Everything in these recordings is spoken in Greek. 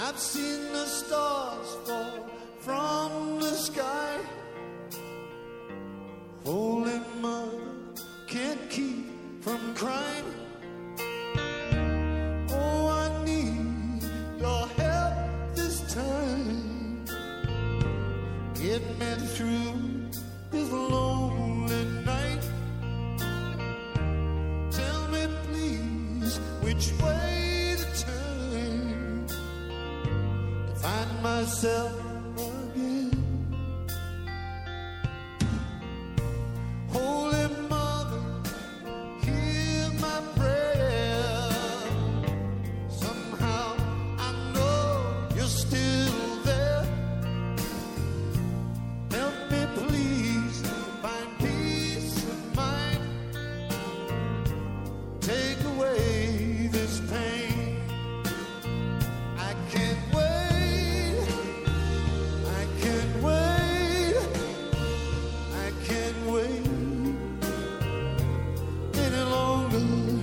I've seen the stars fall from the sky. Holy Mother can't keep from crying. Oh, I need your help this time. Get me through this lonely night. Tell me please which way to turn to find myself again. Holy Mother, hear my prayer. Somehow I know you're still there. Help me please find peace of mind. Take away this pain. I can't wait. I can't wait. I can't wait any longer.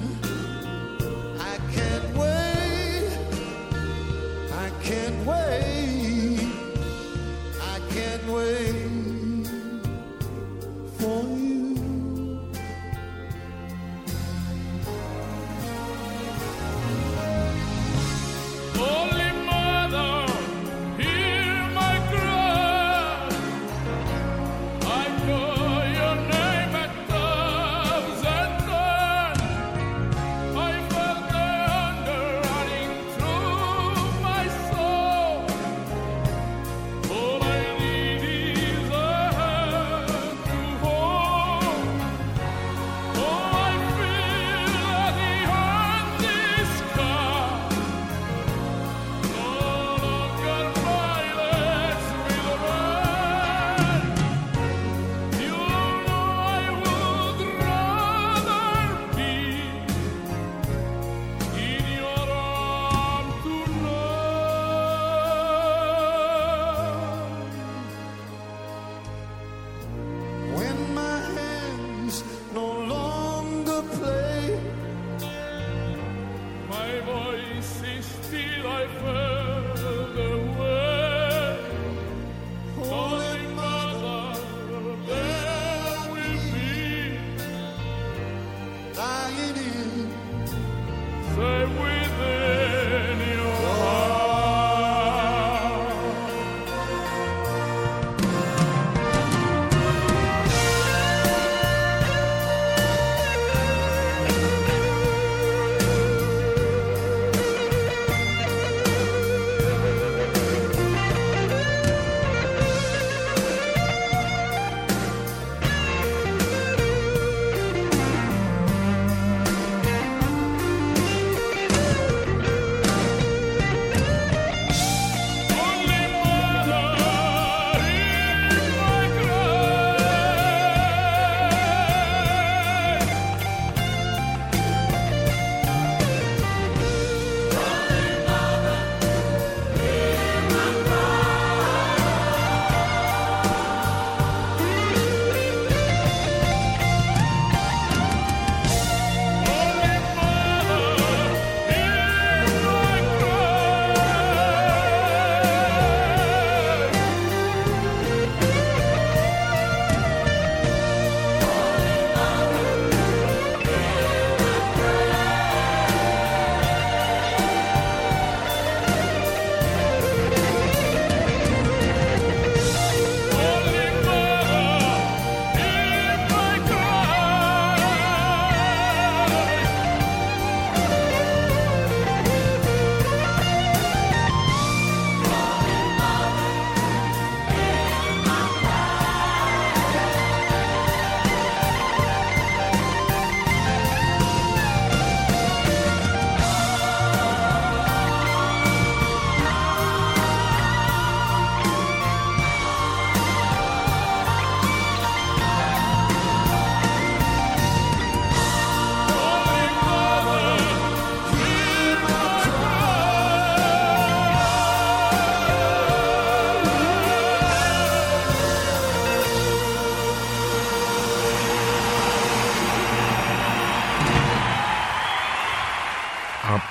I can't wait. I can't wait. I can't wait for you. Holy Mother, hear my cry. I know your name at thousand times. I felt the hunger running through my soul. All I need is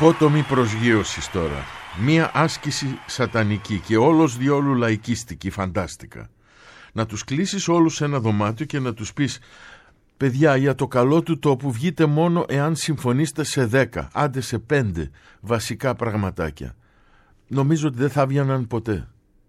Δικότομη προσγείωση τώρα. Μία άσκηση σατανική και όλος διόλου λαϊκίστικη, φαντάστικα. Να τους κλείσεις όλους σε ένα δωμάτιο και να τους πεις: παιδιά, για το καλό του τόπου βγείτε μόνο εάν συμφωνήσετε σε 10, άντε σε 5 βασικά πραγματάκια. Νομίζω ότι δεν θα βγαίναν ποτέ.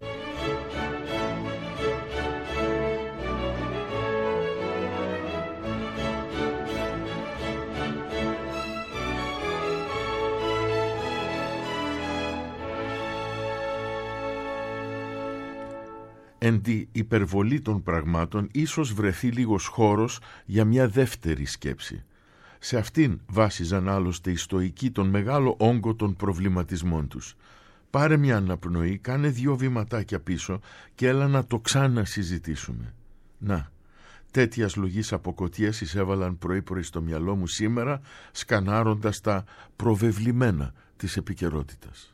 Εν τη υπερβολή των πραγμάτων ίσως βρεθεί λίγος χώρος για μια δεύτερη σκέψη. Σε αυτήν βάσιζαν άλλωστε οι στοικοί τον μεγάλο όγκο των προβληματισμών τους. Πάρε μια αναπνοή, κάνε 2 βηματάκια πίσω και έλα να το ξανασυζητήσουμε. Να, τέτοιας λογής αποκοτιές εισέβαλαν πρωί-πρωί στο μυαλό μου σήμερα, σκανάροντας τα προβεβλημένα της επικαιρότητας.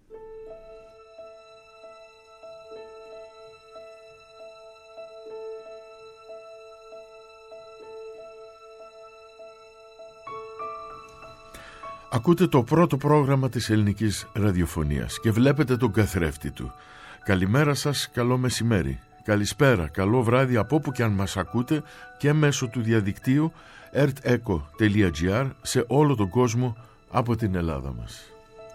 Ακούτε το πρώτο πρόγραμμα της ελληνικής ραδιοφωνίας και βλέπετε τον καθρέφτη του. Καλημέρα σας, καλό μεσημέρι. Καλησπέρα, καλό βράδυ από όπου και αν μας ακούτε και μέσω του διαδικτύου erteco.gr σε όλο τον κόσμο από την Ελλάδα μας.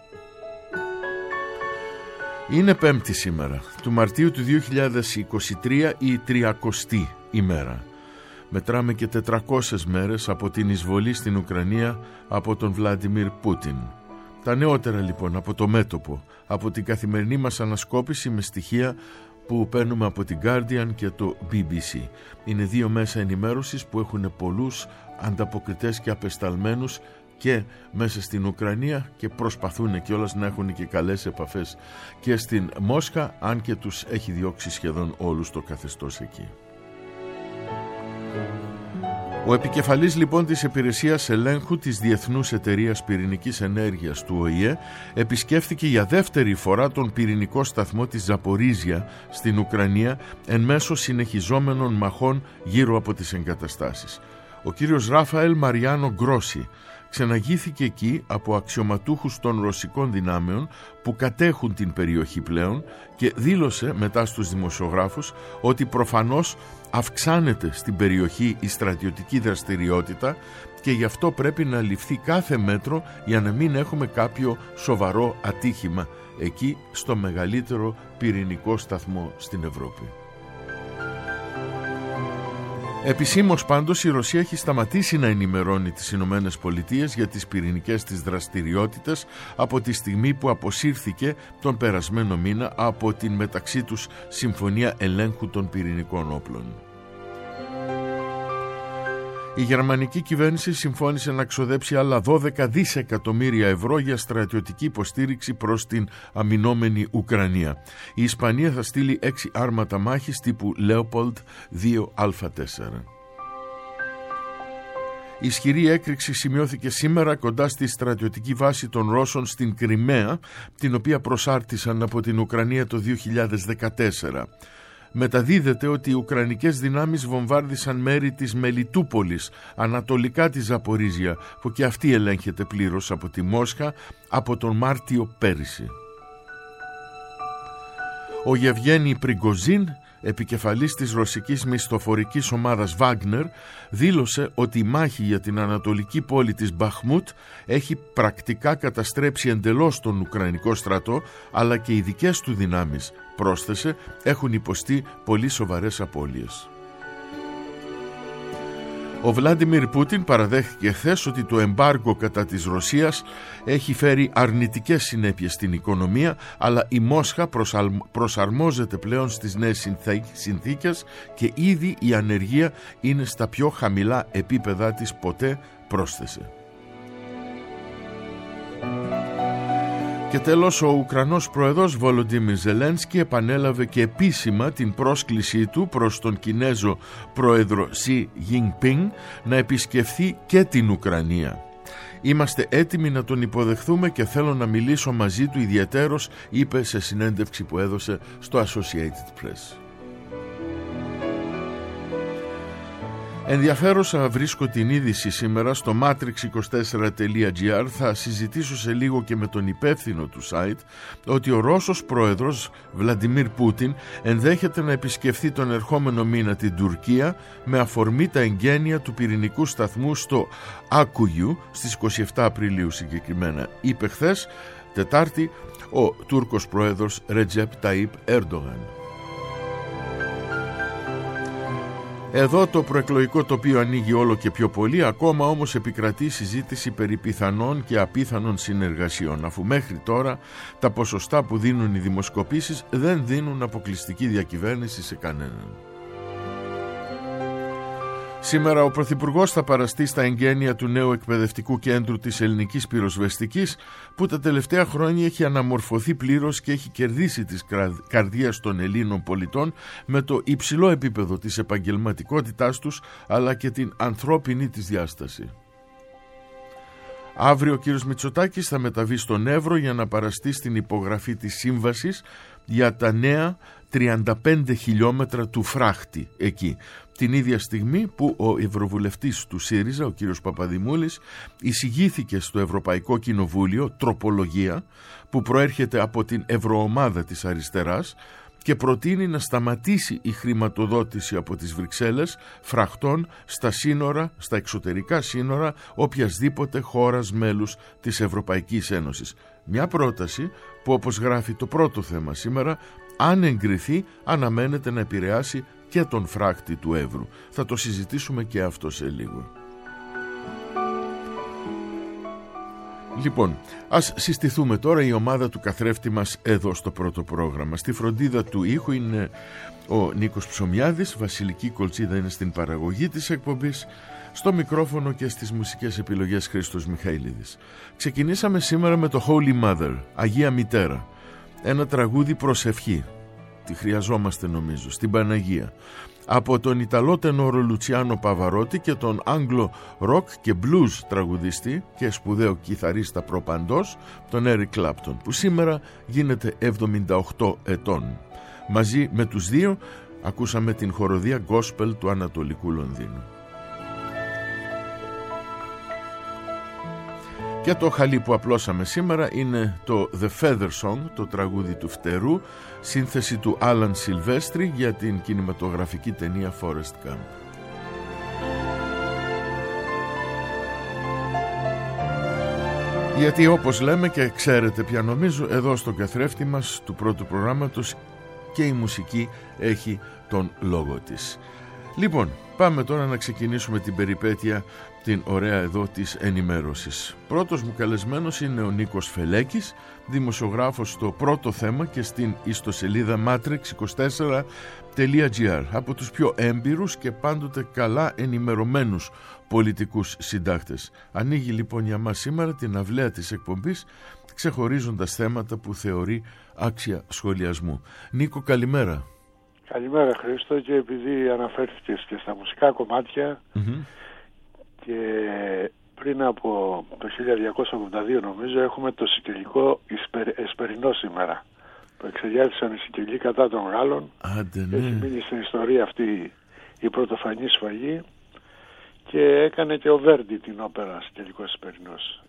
Είναι Πέμπτη σήμερα, του Μαρτίου του 2023, η 30η ημέρα. Μετράμε και 400 μέρες από την εισβολή στην Ουκρανία από τον Βλάντιμιρ Πούτιν. Τα νεότερα λοιπόν από το μέτωπο, από την καθημερινή μας ανασκόπηση με στοιχεία που παίρνουμε από την Guardian και το BBC. Είναι 2 μέσα ενημέρωσης που έχουν πολλούς ανταποκριτές και απεσταλμένους και μέσα στην Ουκρανία και προσπαθούν κιόλας να έχουν και καλές επαφές και στην Μόσχα, αν και τους έχει διώξει σχεδόν όλους το καθεστώς εκεί. Ο επικεφαλής λοιπόν της Υπηρεσίας Ελέγχου της Διεθνούς Εταιρείας Πυρηνικής Ενέργειας του ΟΗΕ επισκέφθηκε για δεύτερη φορά τον πυρηνικό σταθμό της Ζαπορίζια στην Ουκρανία εν μέσω συνεχιζόμενων μαχών γύρω από τις εγκαταστάσεις. Ο κύριος Ράφαελ Μαριάνο Γκρόσι ξεναγήθηκε εκεί από αξιωματούχους των ρωσικών δυνάμεων που κατέχουν την περιοχή πλέον και δήλωσε μετά στους δημοσιογράφους ότι προφανώς αυξάνεται στην περιοχή η στρατιωτική δραστηριότητα και γι' αυτό πρέπει να ληφθεί κάθε μέτρο για να μην έχουμε κάποιο σοβαρό ατύχημα εκεί στο μεγαλύτερο πυρηνικό σταθμό στην Ευρώπη. Επισήμως πάντως η Ρωσία έχει σταματήσει να ενημερώνει τις Ηνωμένες Πολιτείες για τις πυρηνικές της δραστηριότητες από τη στιγμή που αποσύρθηκε τον περασμένο μήνα από την μεταξύ τους Συμφωνία Ελέγχου των Πυρηνικών Όπλων. Η γερμανική κυβέρνηση συμφώνησε να ξοδέψει άλλα 12 δισεκατομμύρια ευρώ για στρατιωτική υποστήριξη προς την αμυνόμενη Ουκρανία. Η Ισπανία θα στείλει 6 άρματα μάχης τύπου Leopard 2Α4. Ισχυρή έκρηξη σημειώθηκε σήμερα κοντά στη στρατιωτική βάση των Ρώσων στην Κριμαία, την οποία προσάρτησαν από την Ουκρανία το 2014. Μεταδίδεται ότι οι ουκρανικές δυνάμεις βομβάρδισαν μέρη της Μελιτούπολης, ανατολικά της Ζαπορίζια, που και αυτή ελέγχεται πλήρως από τη Μόσχα από τον Μάρτιο πέρυσι. Ο Γεβγένι Πριγκοζίν, επικεφαλής της ρωσικής μισθοφορικής ομάδας Βάγνερ, δήλωσε ότι η μάχη για την ανατολική πόλη της Μπαχμούτ έχει πρακτικά καταστρέψει εντελώς τον Ουκρανικό στρατό, αλλά και οι δικές του δυνάμεις, πρόσθεσε, έχουν υποστεί πολύ σοβαρές απώλειες. Ο Βλάντιμιρ Πούτιν παραδέχθηκε χθες ότι το εμπάργκο κατά της Ρωσίας έχει φέρει αρνητικές συνέπειες στην οικονομία, αλλά η Μόσχα προσαρμόζεται πλέον στις νέες συνθήκες και ήδη η ανεργία είναι στα πιο χαμηλά επίπεδα της ποτέ, πρόσθεσε. Και τέλος, ο Ουκρανός πρόεδρος Βολοντίμιρ Ζελένσκι επανέλαβε και επίσημα την πρόσκλησή του προς τον Κινέζο πρόεδρο Σι Τζινπίνγκ να επισκεφθεί και την Ουκρανία. «Είμαστε έτοιμοι να τον υποδεχθούμε και θέλω να μιλήσω μαζί του ιδιαιτέρως», είπε σε συνέντευξη που έδωσε στο Associated Press. Ενδιαφέρουσα βρίσκω την είδηση σήμερα στο matrix24.gr. Θα συζητήσω σε λίγο και με τον υπεύθυνο του site ότι ο Ρώσος πρόεδρος Βλαντιμίρ Πούτιν ενδέχεται να επισκεφθεί τον ερχόμενο μήνα την Τουρκία με αφορμή τα εγγένεια του πυρηνικού σταθμού στο Άκουγιου στις 27 Απριλίου συγκεκριμένα. Είπε χθες, Τετάρτη, ο Τούρκος πρόεδρος Ρετζέπ Ταΐπ Ερντογάν. Εδώ το προεκλογικό τοπίο ανοίγει όλο και πιο πολύ, ακόμα όμως επικρατεί συζήτηση περί πιθανών και απίθανων συνεργασιών, αφού μέχρι τώρα τα ποσοστά που δίνουν οι δημοσκοπήσεις δεν δίνουν αποκλειστική διακυβέρνηση σε κανέναν. Σήμερα ο Πρωθυπουργός θα παραστεί στα εγγένεια του νέου εκπαιδευτικού κέντρου της ελληνικής πυροσβεστικής, που τα τελευταία χρόνια έχει αναμορφωθεί πλήρως και έχει κερδίσει τις καρδίες των Ελλήνων πολιτών με το υψηλό επίπεδο της επαγγελματικότητάς τους, αλλά και την ανθρώπινη της διάσταση. Αύριο ο κύριος Μητσοτάκης θα μεταβεί στον Εύρο για να παραστεί στην υπογραφή της σύμβασης για τα νέα 35 χιλιόμετρα του φράχτη εκεί, την ίδια στιγμή που ο ευρωβουλευτής του ΣΥΡΙΖΑ, ο κύριος Παπαδημούλης, εισηγήθηκε στο Ευρωπαϊκό Κοινοβούλιο τροπολογία που προέρχεται από την ευρωομάδα της αριστεράς και προτείνει να σταματήσει η χρηματοδότηση από τις Βρυξέλλες φραχτών στα σύνορα, στα εξωτερικά σύνορα οποιασδήποτε χώρας μέλους της Ευρωπαϊκής Ένωσης. Μια πρόταση που, όπως γράφει το πρώτο θέμα σήμερα, αν εγκριθεί αναμένεται να επηρεάσει και τον φράχτη του Εύρου. Θα το συζητήσουμε και αυτό σε λίγο. Λοιπόν, ας συστηθούμε τώρα. Η ομάδα του καθρέφτη μας εδώ στο πρώτο πρόγραμμα. Στη φροντίδα του ήχου είναι ο Νίκος Ψωμιάδης, Βασιλική Κολτσίδα είναι στην παραγωγή της εκπομπής, στο μικρόφωνο και στις μουσικές επιλογές Χρήστος Μιχαηλίδης. Ξεκινήσαμε σήμερα με το Holy Mother, Αγία Μητέρα, ένα τραγούδι προσευχή. Τη χρειαζόμαστε νομίζω, στην Παναγία. Από τον Ιταλό τενόρο Λουτσιάνο Παβαρότη και τον Άγγλο ροκ και blues τραγουδιστή και σπουδαίο κιθαρίστα προπαντός, τον Έρικ Κλάπτον, που σήμερα γίνεται 78 ετών. Μαζί με τους δύο ακούσαμε την χοροδία gospel του Ανατολικού Λονδίνου. Και το χαλί που απλώσαμε σήμερα είναι το The Feather Song, το τραγούδι του φτερού, σύνθεση του Άλαν Σιλβέστρη για την κινηματογραφική ταινία Forrest Gump. Γιατί όπως λέμε και ξέρετε πια νομίζω, εδώ στον καθρέφτη μας του πρώτου προγράμματος και η μουσική έχει τον λόγο της. Λοιπόν, πάμε τώρα να ξεκινήσουμε την περιπέτεια την ωραία εδώ της ενημέρωσης. Πρώτος μου καλεσμένος είναι ο Νίκος Φελέκης, δημοσιογράφος στο πρώτο θέμα και στην ιστοσελίδα matrix24.gr, από τους πιο έμπειρους και πάντοτε καλά ενημερωμένους πολιτικούς συντάκτες. Ανοίγει λοιπόν για μας σήμερα την αυλαία της εκπομπής, ξεχωρίζοντας θέματα που θεωρεί άξια σχολιασμού. Νίκο, καλημέρα. Καλημέρα Χρήστο, και επειδή αναφέρθηκες και στα μουσικά κομμάτια, και πριν από το 1282 νομίζω έχουμε το Σικελικό Εσπερινό σήμερα, που εξεγέρθησαν οι Σικελοί κατά των Γάλλων. Άντε, ναι. Έχει μείνει στην ιστορία αυτή η πρωτοφανή σφαγή, και έκανε και ο Βέρντι την όπερα Σικελικός Εσπερινός.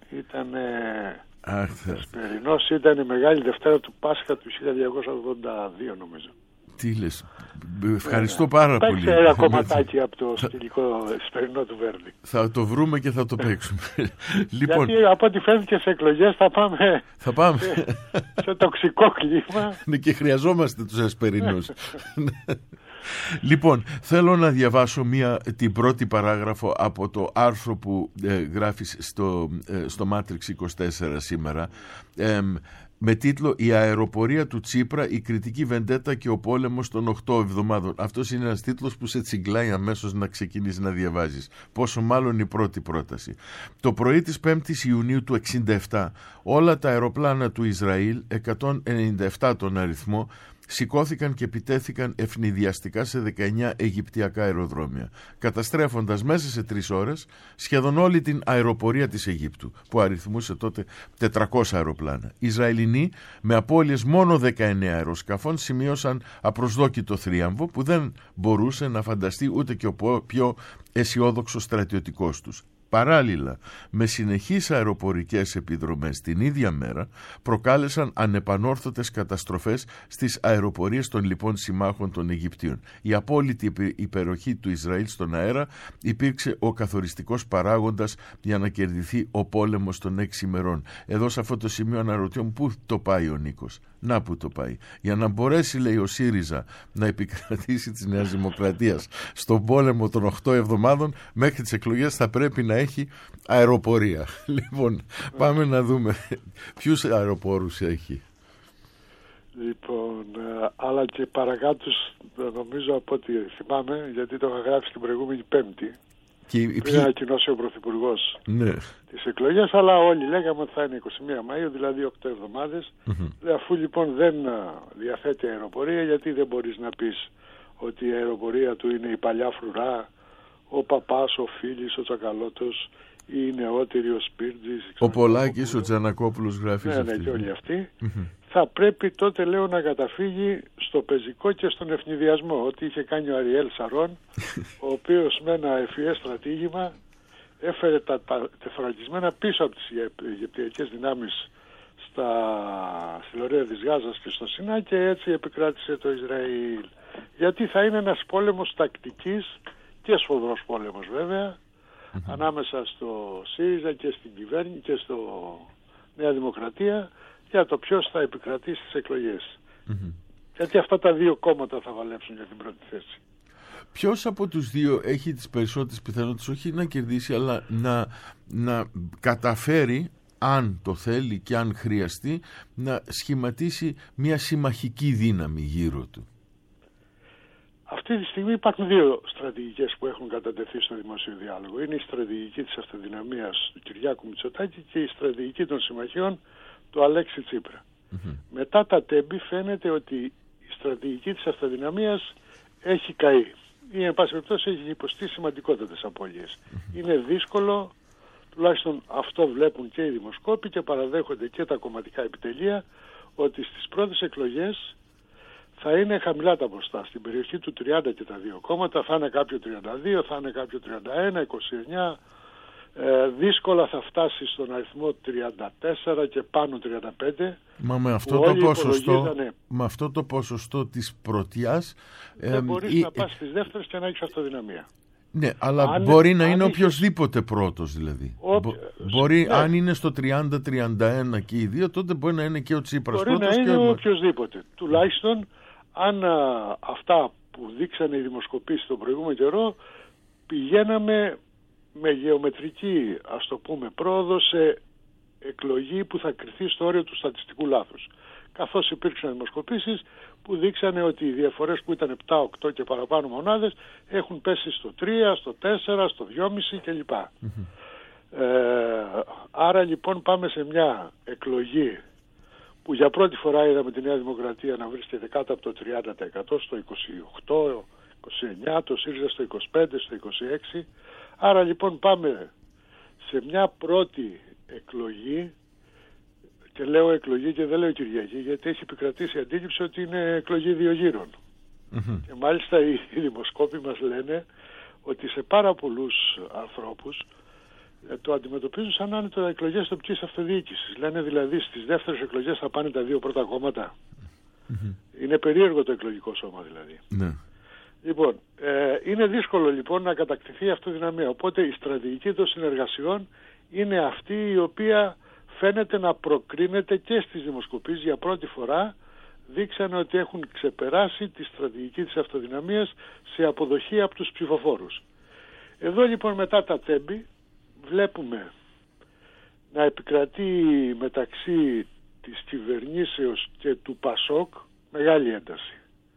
Εσπερινός ήταν η Μεγάλη Δευτέρα του Πάσχα του 1282 νομίζω. Τι λες, ευχαριστώ πάρα πολύ. Παίξε ένα κομματάκι από το Σικελικό Εσπερινό του Βέρντι. Θα το βρούμε και θα το παίξουμε. Λοιπόν, γιατί από ό,τι φαίνεται σε εκλογές θα πάμε σε τοξικό κλίμα. Ναι, και χρειαζόμαστε τους Εσπερινούς. Λοιπόν, θέλω να διαβάσω την πρώτη παράγραφο από το άρθρο που γράφεις στο Matrix 24 σήμερα, με τίτλο «Η αεροπορία του Τσίπρα, η κριτική βεντέτα και ο πόλεμος των 8 εβδομάδων». Αυτός είναι ένας τίτλος που σε τσιγκλάει αμέσως να ξεκινήσεις να διαβάζεις. Πόσο μάλλον η πρώτη πρόταση. Το πρωί της 5ης Ιουνίου του 1967, όλα τα αεροπλάνα του Ισραήλ, 197 τον αριθμό, σηκώθηκαν και επιτέθηκαν ευνηδιαστικά σε 19 Αιγυπτιακά αεροδρόμια, καταστρέφοντας μέσα σε 3 ώρες σχεδόν όλη την αεροπορία της Αιγύπτου, που αριθμούσε τότε 400 αεροπλάνα. Οι Ισραηλινοί, με απώλειες μόνο 19 αεροσκαφών, σημείωσαν απροσδόκητο θρίαμβο που δεν μπορούσε να φανταστεί ούτε και ο πιο αισιόδοξος στρατιωτικός τους. Παράλληλα, με συνεχείς αεροπορικές επιδρομές την ίδια μέρα, προκάλεσαν ανεπανόρθωτες καταστροφές στις αεροπορίες των λοιπών συμμάχων των Αιγυπτίων. Η απόλυτη υπεροχή του Ισραήλ στον αέρα υπήρξε ο καθοριστικός παράγοντας για να κερδιθεί ο πόλεμος των 6 ημερών. Εδώ σε αυτό το σημείο αναρωτιόμαι πού το πάει ο Νίκος. Να που το πάει. Για να μπορέσει, λέει, ο ΣΥΡΙΖΑ να επικρατήσει της Νέας Δημοκρατίας στον πόλεμο των 8 εβδομάδων, μέχρι τις εκλογές θα πρέπει να έχει αεροπορία. Λοιπόν, πάμε να δούμε ποιους αεροπόρους έχει. Λοιπόν, αλλά και παρακάτω, νομίζω από ό,τι θυμάμαι, γιατί το είχα γράψει την προηγούμενη Πέμπτη, πριν ανακοινώσει ο Πρωθυπουργός τις εκλογές, αλλά όλοι λέγαμε ότι θα είναι 21 Μαΐου, δηλαδή 8 εβδομάδες. Αφού λοιπόν δεν διαθέτει αεροπορία, γιατί δεν μπορείς να πεις ότι η αεροπορία του είναι η παλιά φρουρά, ο Παπάς, ο Φίλης, ο Τσακαλώτος, ή η νεότερη, ο Σπίρτζης, ο Πολάκης, ο Τζανακόπουλος γράφει. Ναι, και όλοι αυτοί. Θα πρέπει τότε, λέω, να καταφύγει στο πεζικό και στον ευνηδιασμό, ό,τι είχε κάνει ο Αριέλ Σαρών, ο οποίος με ένα ευφυές στρατήγημα έφερε τα τεθωρακισμένα πίσω από τις Αιγυπτιακές δυνάμεις στη λωρίδα της Γάζας και στο Σινά, και έτσι επικράτησε το Ισραήλ. Γιατί θα είναι ένας πόλεμος τακτικής και σφοδρός πόλεμος βέβαια, ανάμεσα στο ΣΥΡΙΖΑ και στην κυβέρνηση και στο Νέα Δημοκρατία, για το ποιος θα επικρατήσει στις εκλογές. Γιατί αυτά τα δύο κόμματα θα βαλέψουν για την πρώτη θέση. Ποιος από τους δύο έχει τις περισσότερες πιθανότητες, όχι να κερδίσει, αλλά να καταφέρει, αν το θέλει και αν χρειαστεί, να σχηματίσει μια συμμαχική δύναμη γύρω του? Αυτή τη στιγμή υπάρχουν δύο στρατηγικές που έχουν κατατεθεί στο δημόσιο διάλογο. Είναι η στρατηγική της αυτοδυναμίας του Κυριάκου Μητσοτάκη και η στρατηγική των συμμαχιών του Αλέξη Τσίπρα. Μετά τα τέμπη φαίνεται ότι η στρατηγική της αυτοδυναμίας έχει καεί ή εν πάση περιπτώσει έχει υποστεί σημαντικότατες απώλειες. Είναι δύσκολο, τουλάχιστον αυτό βλέπουν και οι δημοσκόποι και παραδέχονται και τα κομματικά επιτελεία, ότι στις πρώτες εκλογές θα είναι χαμηλά τα ποσοστά. Στην περιοχή του 30 και τα δύο κόμματα θα είναι κάποιο 32, θα είναι κάποιο 31, 29. Δύσκολα θα φτάσει στον αριθμό 34 και πάνω 35. Μα με αυτό το ποσοστό της πρωτιάς δεν μπορείς να πας στις δεύτερες και να έχεις αυτοδυναμία. Ναι, αλλά μπορεί να είναι οποιοσδήποτε πρώτος, δηλαδή. Αν είναι στο 30-31 και οι δύο, τότε μπορεί να είναι και ο Τσίπρας πρώτος. Μπορεί να είναι οποιοσδήποτε. Τουλάχιστον αν αυτά που δείξανε οι δημοσκοπήσεις τον προηγούμενο καιρό, πηγαίναμε με γεωμετρική, ας το πούμε, πρόοδο σε εκλογή που θα κριθεί στο όριο του στατιστικού λάθους. Καθώς υπήρξαν δημοσκοπήσεις που δείξανε ότι οι διαφορές που ήταν 7, 8 και παραπάνω μονάδες έχουν πέσει στο 3, στο 4, στο 2,5 κλπ. Άρα λοιπόν πάμε σε μια εκλογή που για πρώτη φορά είδαμε τη Νέα Δημοκρατία να βρίσκεται κάτω από το 30%, στο 28, 29, το ΣΥΡΙΖΑ στο 25, στο 26. Άρα λοιπόν πάμε σε μια πρώτη εκλογή, και λέω εκλογή και δεν λέω Κυριακή, γιατί έχει επικρατήσει η αντίληψη ότι είναι εκλογή 2 γύρων. Και μάλιστα οι δημοσκόποι μας λένε ότι σε πάρα πολλούς ανθρώπους το αντιμετωπίζουν σαν να είναι το εκλογές τοπικής αυτοδιοίκησης. Λένε δηλαδή στις δεύτερες εκλογές θα πάνε τα δύο πρώτα κόμματα. Είναι περίεργο το εκλογικό σώμα δηλαδή. Λοιπόν, είναι δύσκολο λοιπόν να κατακτηθεί η αυτοδυναμία. Οπότε η στρατηγική των συνεργασιών είναι αυτή η οποία φαίνεται να προκρίνεται και στις δημοσκοπήσεις. Για πρώτη φορά δείξανε ότι έχουν ξεπεράσει τη στρατηγική της αυτοδυναμίας σε αποδοχή από τους ψηφοφόρους. Εδώ λοιπόν μετά τα τέμπη βλέπουμε να επικρατεί μεταξύ της κυβερνήσεως και του ΠΑΣΟΚ μεγάλη ένταση.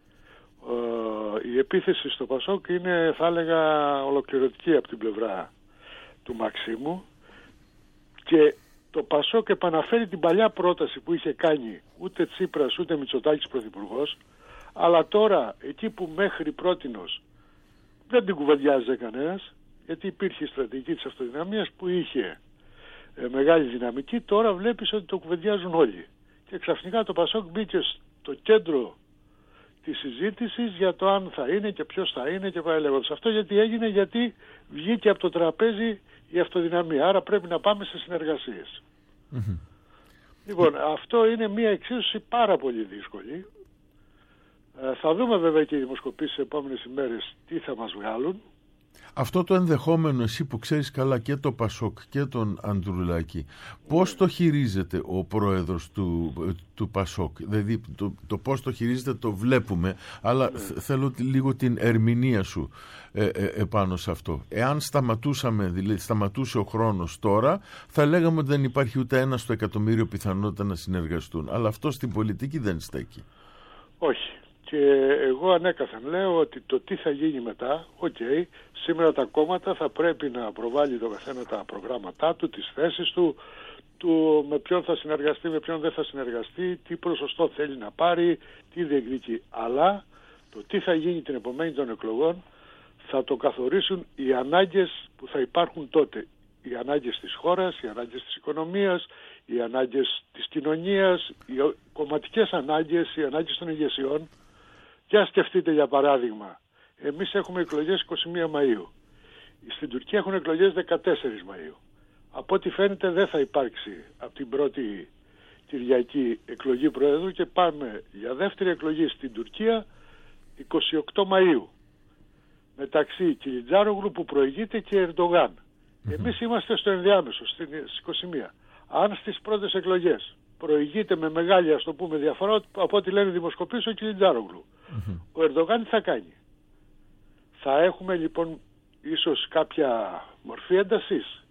Η επίθεση στο ΠΑΣΟΚ είναι, θα έλεγα, ολοκληρωτική από την πλευρά του Μαξίμου, και το Πασόκ επαναφέρει την παλιά πρόταση που είχε κάνει ούτε Τσίπρας ούτε Μητσοτάκης πρωθυπουργός, αλλά τώρα εκεί που μέχρι πρότινος δεν την κουβεντιάζε κανένας, γιατί υπήρχε η στρατηγική της αυτοδυναμίας που είχε μεγάλη δυναμική, τώρα βλέπεις ότι το κουβεντιάζουν όλοι. Και ξαφνικά το Πασόκ μπήκε στο κέντρο της συζήτησης για το αν θα είναι και ποιος θα είναι και πάει λέγοντας. Αυτό γιατί έγινε, γιατί βγήκε από το τραπέζι η αυτοδυναμία. Άρα πρέπει να πάμε σε συνεργασίες. Λοιπόν, αυτό είναι μια εξίσωση πάρα πολύ δύσκολη. Θα δούμε βέβαια και οι δημοσκοπήσεις τις επόμενες ημέρες τι θα μας βγάλουν. Αυτό το ενδεχόμενο, εσύ που ξέρεις καλά και το Πασόκ και τον Ανδρουλάκη, πώς το χειρίζεται ο πρόεδρος του Πασόκ? Δηλαδή το πώς το χειρίζεται το βλέπουμε, αλλά θέλω λίγο την ερμηνεία σου επάνω σε αυτό. Εάν σταματούσε ο χρόνος τώρα, θα λέγαμε ότι δεν υπάρχει ούτε ένα στο εκατομμύριο πιθανότητα να συνεργαστούν. Αλλά αυτό στην πολιτική δεν στέκει. Όχι. Και εγώ ανέκαθεν λέω ότι το τι θα γίνει μετά, σήμερα τα κόμματα θα πρέπει να προβάλλει το καθένα τα προγράμματά του, τις θέσεις του, με ποιον θα συνεργαστεί, με ποιον δεν θα συνεργαστεί, τι ποσοστό θέλει να πάρει, τι διεκδικεί. Αλλά το τι θα γίνει την επομένη των εκλογών θα το καθορίσουν οι ανάγκες που θα υπάρχουν τότε. Οι ανάγκες της χώρας, οι ανάγκες της οικονομίας, οι ανάγκες της κοινωνίας, οι κομματικές ανάγκες, οι ανάγκες των ηγεσιών. Και ας σκεφτείτε για παράδειγμα, εμείς έχουμε εκλογές 21 Μαΐου. Στην Τουρκία έχουν εκλογές 14 Μαΐου. Από ό,τι φαίνεται δεν θα υπάρξει από την πρώτη Κυριακή εκλογή Προέδρου και πάμε για δεύτερη εκλογή στην Τουρκία 28 Μαΐου. Μεταξύ Κιλιτζάρογλου που προηγείται και Ερντογάν. Εμείς είμαστε στο ενδιάμεσο, στις 21. Αν στις πρώτες εκλογές προηγείται με μεγάλη, ας το πούμε, διαφορά από ό,τι λένε οι δημοσκοπήσεις ο Κιλιτζάρογλου, ο Ερντογάν τι θα κάνει? Θα έχουμε λοιπόν ίσως κάποια μορφή έντασης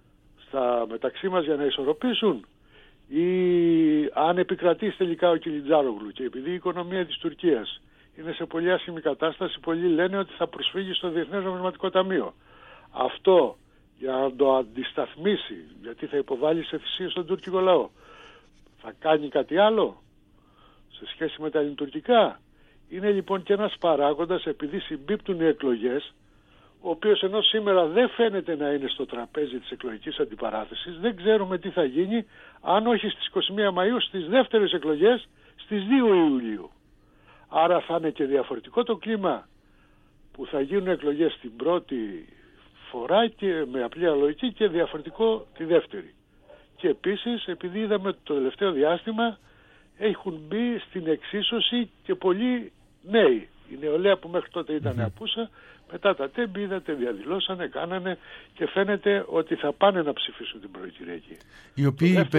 μεταξύ μας για να ισορροπήσουν, ή αν επικρατήσει τελικά ο Κιλιτζάρογλου και επειδή η οικονομία της Τουρκίας είναι σε πολύ άσχημη κατάσταση, πολλοί λένε ότι θα προσφύγει στο Διεθνές Νομισματικό Ταμείο. Αυτό για να το αντισταθμίσει, γιατί θα υποβάλει σε θυσίες στον τουρκικό λαό, θα κάνει κάτι άλλο σε σχέση με τα ελληνοτουρκικά? Είναι λοιπόν και ένας παράγοντας, επειδή συμπίπτουν οι εκλογές, ο οποίος ενώ σήμερα δεν φαίνεται να είναι στο τραπέζι της εκλογικής αντιπαράθεσης, δεν ξέρουμε τι θα γίνει αν όχι στις 21 Μαΐου, στις δεύτερες εκλογές στις 2 Ιουλίου. Άρα θα είναι και διαφορετικό το κλίμα που θα γίνουν εκλογές την πρώτη φορά και με απλή λογική, και διαφορετικό τη δεύτερη. Και επίσης, επειδή είδαμε το τελευταίο διάστημα, έχουν μπει στην εξίσωση και πολλοί νέοι. Η νεολαία που μέχρι τότε ήταν απούσα, μετά τα τέμπη είδατε διαδηλώσανε, κάνανε και φαίνεται ότι θα πάνε να ψηφίσουν την πρώτη Κυριακή. Οι οποίοι οι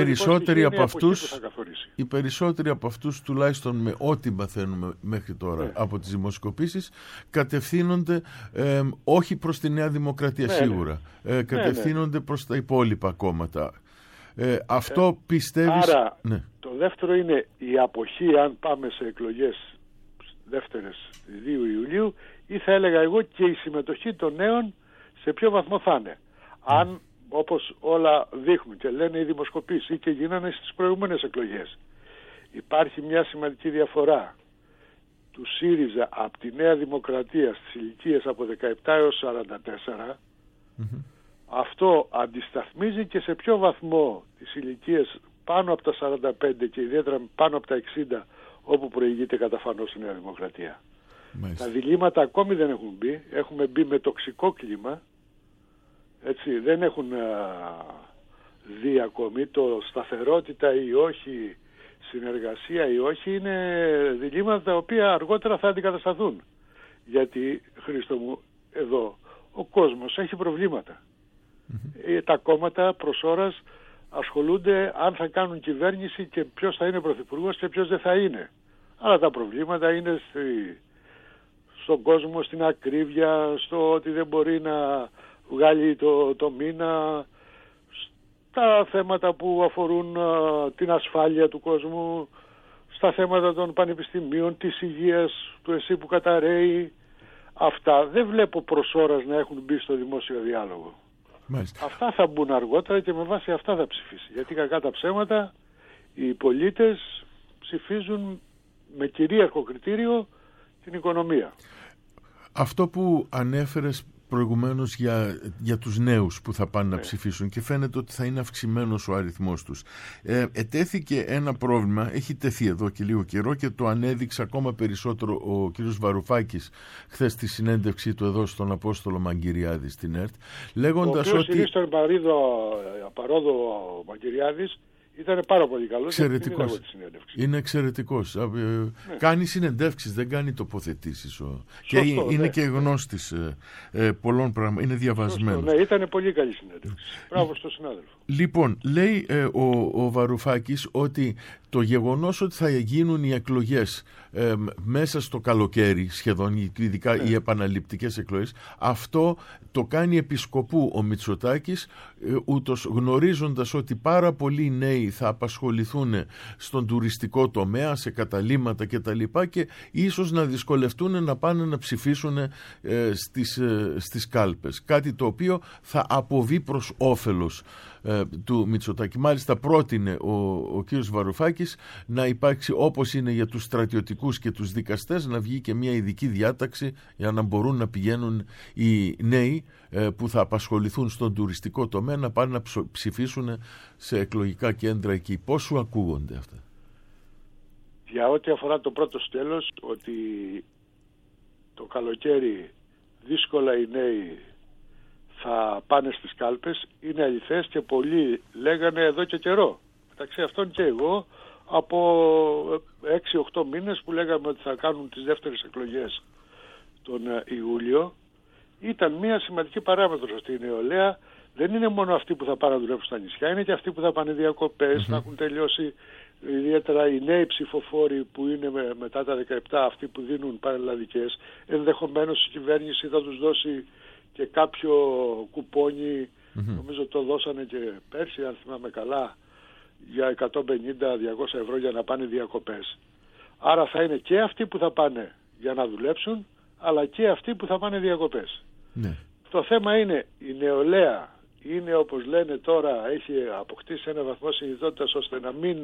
περισσότεροι από αυτούς, τουλάχιστον με ό,τι μαθαίνουμε μέχρι τώρα από τις δημοσκοπήσεις, κατευθύνονται όχι προς τη Νέα Δημοκρατία σίγουρα, κατευθύνονται προς τα υπόλοιπα κόμματα. Αυτό πιστεύεις? Άρα το δεύτερο είναι η αποχή, αν πάμε σε εκλογές δεύτερες 2 Ιουλίου, ή θα έλεγα εγώ και η συμμετοχή των νέων σε ποιο βαθμό θα είναι. Αν, όπως όλα δείχνουν και λένε οι δημοσκοπήσεις ή και γίνανε στις προηγούμενες εκλογές, υπάρχει μια σημαντική διαφορά του ΣΥΡΙΖΑ από τη Νέα Δημοκρατία στις ηλικίες από 17 έως 44, αυτό αντισταθμίζει και σε ποιο βαθμό τις ηλικίες πάνω από τα 45 και ιδιαίτερα πάνω από τα 60, όπου προηγείται καταφανώς η Νέα Δημοκρατία. Τα διλήμματα ακόμη δεν έχουν μπει. Έχουμε μπει με τοξικό κλίμα. Έτσι, δεν έχουν δει ακόμη το σταθερότητα ή όχι, συνεργασία ή όχι. Είναι διλήμματα τα οποία αργότερα θα αντικατασταθούν. Γιατί, Χρήστο μου, εδώ ο κόσμος έχει προβλήματα. Τα κόμματα προς ώρας ασχολούνται αν θα κάνουν κυβέρνηση και ποιος θα είναι πρωθυπουργός και ποιος δεν θα είναι. Αλλά τα προβλήματα είναι στον κόσμο, στην ακρίβεια, στο ότι δεν μπορεί να βγάλει το μήνα, στα θέματα που αφορούν την ασφάλεια του κόσμου, στα θέματα των πανεπιστημίων, της υγείας, του ΕΣΥ που καταραίει. Αυτά δεν βλέπω προς ώρας να έχουν μπει στο δημόσιο διάλογο. Μάλιστα. Αυτά θα μπουν αργότερα και με βάση αυτά θα ψηφίσει. Γιατί κακά τα ψέματα οι πολίτες ψηφίζουν με κυρίαρχο κριτήριο την οικονομία. Αυτό που ανέφερες προηγουμένως για τους νέους που θα πάνε να ψηφίσουν και φαίνεται ότι θα είναι αυξημένος ο αριθμός τους. Ετέθηκε ένα πρόβλημα, έχει τεθεί εδώ και λίγο καιρό και το ανέδειξε ακόμα περισσότερο ο κ. Βαρουφάκης χθες στη συνέντευξή του εδώ στον Απόστολο Μαγκυριάδη στην ΕΡΤ, λέγοντας ο οποίος στον παρόδο Μαγκυριάδης ήταν πάρα πολύ καλός. Εξαιρετικός. Είναι εξαιρετικός. Κάνει συνεντεύξεις, δεν κάνει τοποθετήσεις. Και είναι και γνώστης πολλών πραγμάτων. Είναι διαβασμένος. Ναι, ήταν πολύ καλή συνέντευξη. Μπράβο στον συνάδελφο. Λοιπόν, λέει ο Βαρουφάκης ότι το γεγονός ότι θα γίνουν οι εκλογές μέσα στο καλοκαίρι σχεδόν, ειδικά οι επαναληπτικές εκλογές, αυτό το κάνει επισκοπού ο Μητσοτάκης, ούτως γνωρίζοντας ότι πάρα πολλοί νέοι θα απασχοληθούν στον τουριστικό τομέα, σε καταλύματα κτλ. Και ίσως να δυσκολευτούν να πάνε να ψηφίσουν στις κάλπες. Κάτι το οποίο θα αποβεί προς όφελος του Μητσοτάκη. Μάλιστα πρότεινε ο κ. Βαρουφάκης να υπάρξει, όπως είναι για τους στρατιωτικούς και τους δικαστές, να βγει και μια ειδική διάταξη για να μπορούν να πηγαίνουν οι νέοι που θα απασχοληθούν στον τουριστικό τομέα να πάνε να ψηφίσουν σε εκλογικά κέντρα εκεί. Πώς σου ακούγονται αυτά? Για ό,τι αφορά το πρώτο σκέλος, ότι το καλοκαίρι δύσκολα οι νέοι θα πάνε στις κάλπες, είναι αληθές και πολλοί λέγανε εδώ και καιρό. Μεταξύ αυτών και εγώ, από 6-8 μήνες που λέγαμε ότι θα κάνουν τις δεύτερες εκλογές τον Ιούλιο, ήταν μια σημαντική παράμετρος αυτή η νεολαία. Δεν είναι μόνο αυτοί που θα πάνε να δουλεύουν στα νησιά, είναι και αυτοί που θα πάνε διακοπές, θα έχουν τελειώσει, ιδιαίτερα οι νέοι ψηφοφόροι που είναι μετά τα 17, αυτοί που δίνουν πανελλαδικές. Ενδεχομένως η κυβέρνηση θα τους δώσει και κάποιο κουπόνι, νομίζω το δώσανε και πέρσι αν θυμάμαι καλά, για 150-200 ευρώ για να πάνε διακοπές. Άρα θα είναι και αυτοί που θα πάνε για να δουλέψουν, αλλά και αυτοί που θα πάνε διακοπές. Ναι. Το θέμα είναι η νεολαία είναι, όπως λένε τώρα, έχει αποκτήσει ένα βαθμό συνειδητότητας ώστε να μην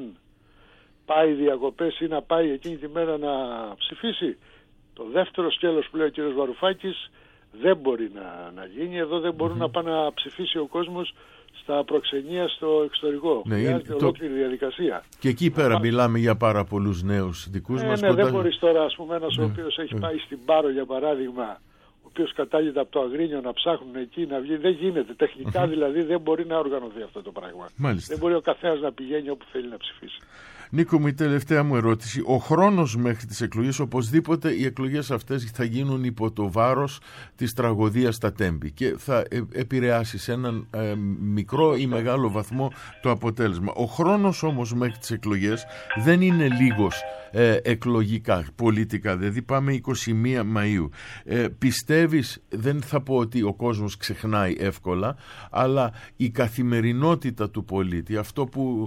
πάει διακοπές ή να πάει εκείνη τη μέρα να ψηφίσει. Το δεύτερο σκέλος που λέει ο κ. Βαρουφάκης δεν μπορεί να γίνει. Εδώ δεν μπορούν να πάνε να ψηφίσει ο κόσμος στα προξενία στο εξωτερικό. Ναι, χρειάζεται ολόκληρη διαδικασία. Και εκεί πέρα μιλάμε για πάρα πολλούς νέους δικούς μας. Ναι, δεν μπορείς τώρα, ας πούμε, ένας ο οποίος έχει πάει στην Πάρο, για παράδειγμα, ο οποίος κατάγεται από το Αγρίνιο, να ψάχνουν εκεί να βγει. Δεν γίνεται. Τεχνικά δηλαδή δεν μπορεί να οργανωθεί αυτό το πράγμα. Μάλιστα. Δεν μπορεί ο καθένας να πηγαίνει όπου θέλει να ψηφίσει. Νίκο μου, η τελευταία μου ερώτηση. Ο χρόνος μέχρι τις εκλογές, οπωσδήποτε οι εκλογές αυτές θα γίνουν υπό το βάρος της τραγωδίας στα Τέμπη και θα επηρεάσει σε έναν μικρό ή μεγάλο βαθμό το αποτέλεσμα. Ο χρόνος όμως μέχρι τις εκλογές δεν είναι λίγος εκλογικά, πολιτικά, δηλαδή πάμε 21 Μαΐου. Πιστεύεις, δεν θα πω ότι ο κόσμος ξεχνάει εύκολα, αλλά η καθημερινότητα του πολίτη, αυτό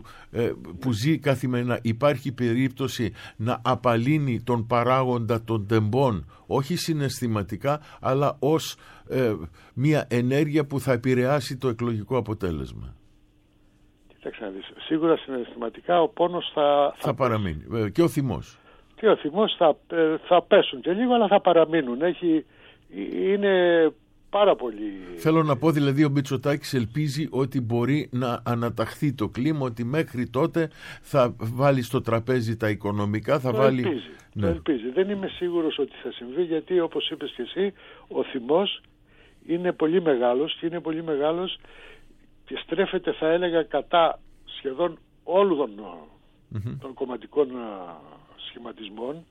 που ζει καθημερινά, υπάρχει περίπτωση να απαλύνει τον παράγοντα των τεμπών, όχι συναισθηματικά, αλλά ως μια ενέργεια που θα επηρεάσει το εκλογικό αποτέλεσμα? Κοίταξε να δεις. Σίγουρα συναισθηματικά ο πόνος θα παραμείνει. Και ο θυμός. Και ο θυμός θα πέσουν και λίγο, αλλά θα παραμείνουν. Είναι πάρα πολύ... Θέλω να πω δηλαδή ο Μητσοτάκης ελπίζει ότι μπορεί να αναταχθεί το κλίμα, ότι μέχρι τότε θα βάλει στο τραπέζι τα οικονομικά, θα βάλει... Ελπίζει, ναι. Το ελπίζει. Δεν είμαι σίγουρος ότι θα συμβεί, γιατί όπως είπες και εσύ, ο θυμός είναι πολύ μεγάλος και είναι πολύ μεγάλος και στρέφεται, θα έλεγα, κατά σχεδόν όλων των κομματικών σχηματισμών.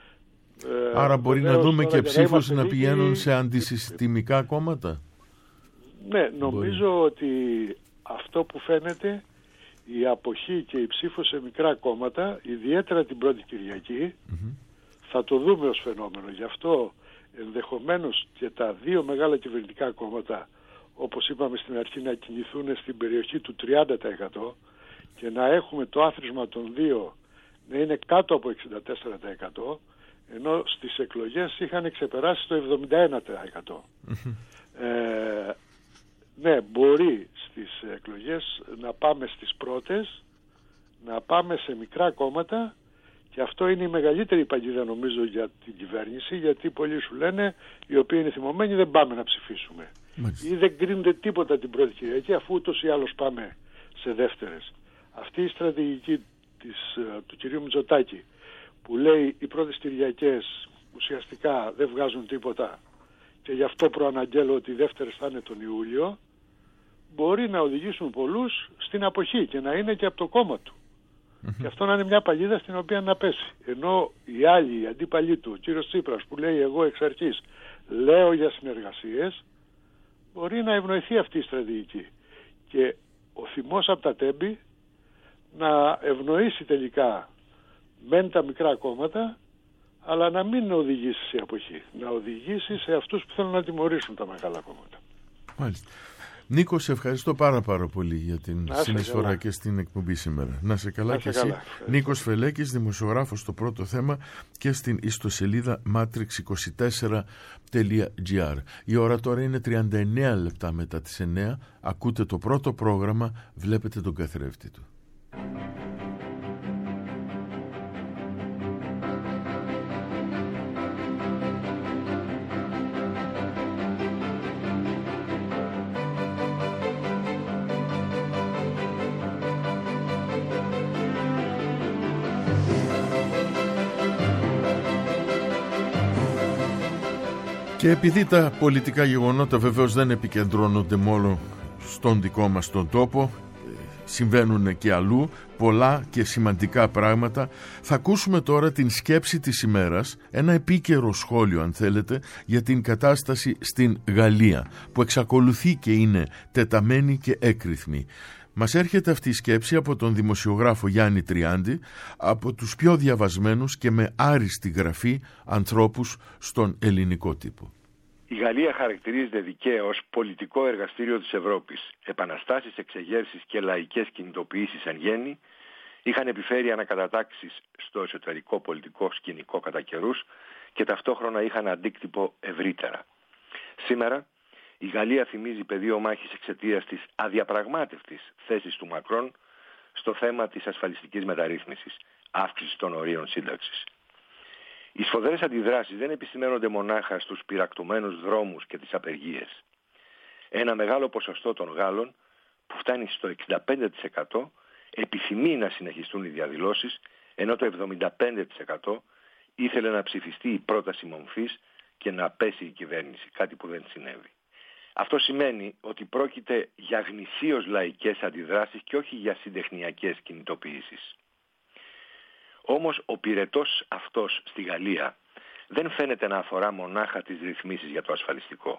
Άρα μπορεί να δούμε και ψήφους να πηγαίνουν σε αντισυστημικά κόμματα. Ναι, νομίζω ότι αυτό που φαίνεται, η αποχή και η ψήφος σε μικρά κόμματα, ιδιαίτερα την πρώτη Κυριακή, θα το δούμε ως φαινόμενο. Γι' αυτό ενδεχομένως και τα δύο μεγάλα κυβερνητικά κόμματα, όπως είπαμε στην αρχή, να κινηθούν στην περιοχή του 30% και να έχουμε το άθροισμα των δύο να είναι κάτω από 64%, ενώ στις εκλογές είχαν ξεπεράσει το 71%. Ναι, μπορεί στις εκλογές να πάμε στις πρώτες, να πάμε σε μικρά κόμματα, και αυτό είναι η μεγαλύτερη παγίδα νομίζω για την κυβέρνηση, γιατί πολλοί σου λένε, οι οποίοι είναι θυμωμένοι, δεν πάμε να ψηφίσουμε. Μάλιστα. Ή δεν κρίνονται τίποτα την πρώτη Κυριακή, αφού ούτως ή άλλως πάμε σε δεύτερες. Αυτή η στρατηγική του κυρίου Μητσοτάκη, που λέει οι πρώτες Κυριακές ουσιαστικά δεν βγάζουν τίποτα και γι' αυτό προαναγγέλω ότι οι δεύτερες θα είναι τον Ιούλιο, μπορεί να οδηγήσουν πολλούς στην αποχή και να είναι και από το κόμμα του. Και αυτό να είναι μια παγίδα στην οποία να πέσει. Ενώ οι άλλοι, οι αντίπαλοι του, ο κύριος Τσίπρας που λέει εγώ εξ αρχής λέω για συνεργασίες, μπορεί να ευνοηθεί αυτή η στρατηγική. Και ο θυμός από τα τέμπη να ευνοήσει τελικά μεν τα μικρά κόμματα, αλλά να μην οδηγήσει σε αποχή. Να οδηγήσει σε αυτούς που θέλουν να τιμωρήσουν τα μεγάλα κόμματα. Μάλιστα. Νίκο, σε ευχαριστώ πάρα πολύ για την συνεισφορά και στην εκπομπή σήμερα. Να σε καλά και εσύ. Νίκος Φελέκης, δημοσιογράφος στο Πρώτο Θέμα και στην ιστοσελίδα matrix24.gr. Η ώρα τώρα είναι 39 λεπτά μετά τις 9. Ακούτε το πρώτο πρόγραμμα, βλέπετε τον καθρέφτη του. Και επειδή τα πολιτικά γεγονότα βεβαίως δεν επικεντρώνονται μόνο στον δικό μας τον τόπο, συμβαίνουν και αλλού πολλά και σημαντικά πράγματα, θα ακούσουμε τώρα την σκέψη της ημέρας, ένα επίκαιρο σχόλιο αν θέλετε για την κατάσταση στην Γαλλία, που εξακολουθεί και είναι τεταμένη και έκρηθμη. Μας έρχεται αυτή η σκέψη από τον δημοσιογράφο Γιάννη Τριάντη, από τους πιο διαβασμένους και με άριστη γραφή ανθρώπους στον ελληνικό τύπο. Η Γαλλία χαρακτηρίζεται δικαίως πολιτικό εργαστήριο της Ευρώπης. Επαναστάσεις, εξεγέρσεις και λαϊκές κινητοποιήσεις εν γέννη είχαν επιφέρει ανακατατάξεις στο εσωτερικό πολιτικό σκηνικό κατά καιρούς και ταυτόχρονα είχαν αντίκτυπο ευρύτερα. Σήμερα η Γαλλία θυμίζει πεδίο μάχης εξαιτίας της αδιαπραγμάτευτης θέσης του Μακρόν στο θέμα της ασφαλιστικής μεταρρύθμισης, αύξηση των ορίων σύνταξης. Οι σφοδρές αντιδράσεις δεν επισημαίνονται μονάχα στους πυρακτωμένους δρόμους και τις απεργίες. Ένα μεγάλο ποσοστό των Γάλλων, που φτάνει στο 65%, επιθυμεί να συνεχιστούν οι διαδηλώσεις, ενώ το 75% ήθελε να ψηφιστεί η πρόταση μομφής και να πέσει η κυβέρνηση, κάτι που δεν συνέβη. Αυτό σημαίνει ότι πρόκειται για γνησίως λαϊκές αντιδράσεις και όχι για συντεχνιακές κινητοποιήσεις. Όμως ο πυρετός αυτός στη Γαλλία δεν φαίνεται να αφορά μονάχα τις ρυθμίσεις για το ασφαλιστικό.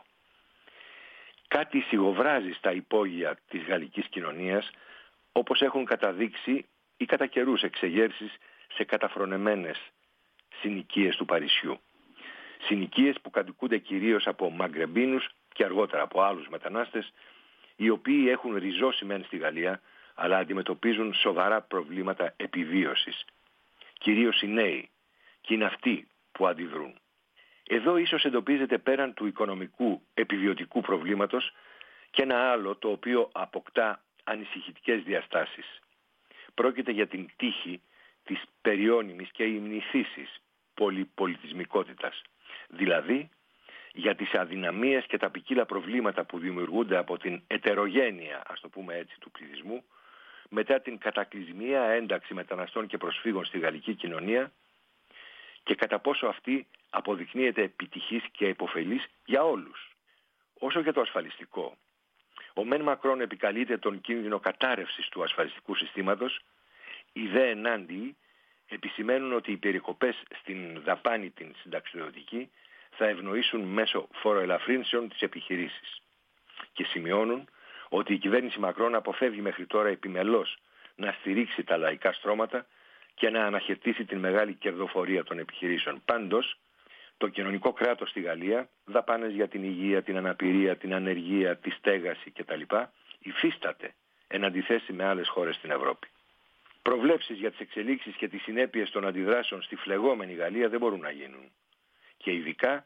Κάτι σιγοβράζει στα υπόγεια της γαλλικής κοινωνίας, όπως έχουν καταδείξει ή κατά καιρούς εξεγέρσεις σε καταφρονεμένες συνοικίες του Παρισιού. Συνοικίες που κατοικούνται κυρίως από Μαγκρεμπίνους και αργότερα από άλλους μετανάστες, οι οποίοι έχουν ριζώσει μεν στη Γαλλία, αλλά αντιμετωπίζουν σοβαρά προβλήματα επιβίωσης. Κυρίως οι νέοι, και είναι αυτοί που αντιδρούν. Εδώ ίσως εντοπίζεται πέραν του οικονομικού επιβιωτικού προβλήματος και ένα άλλο το οποίο αποκτά ανησυχητικές διαστάσεις. Πρόκειται για την τύχη της περιώνυμης και υμνηθήσης πολυπολιτισμικότητας, δηλαδή για τις αδυναμίες και τα ποικίλα προβλήματα που δημιουργούνται από την ετερογένεια, ας το πούμε έτσι, του πληθυσμού, μετά την κατακλυσμία ένταξη μεταναστών και προσφύγων στη γαλλική κοινωνία και κατά πόσο αυτή αποδεικνύεται επιτυχής και υποφελής για όλους. Όσο για το ασφαλιστικό, ο μεν Μακρόν επικαλείται τον κίνδυνο κατάρρευσης του ασφαλιστικού συστήματος, οι δε ενάντιοι επισημαίνουν ότι οι περικοπές στην δαπάνη την συνταξιδοτική θα ευνοήσουν μέσω φοροελαφρύνσεων τις επιχειρήσεις και σημειώνουν ότι η κυβέρνηση Μακρόν αποφεύγει μέχρι τώρα επιμελώς να στηρίξει τα λαϊκά στρώματα και να αναχαιτήσει την μεγάλη κερδοφορία των επιχειρήσεων. Πάντως, το κοινωνικό κράτος στη Γαλλία, δαπάνες για την υγεία, την αναπηρία, την ανεργία, τη στέγαση κτλ. Υφίσταται εν αντιθέσει με άλλες χώρες στην Ευρώπη. Προβλέψεις για τις εξελίξεις και τις συνέπειες των αντιδράσεων στη φλεγόμενη Γαλλία δεν μπορούν να γίνουν. Και ειδικά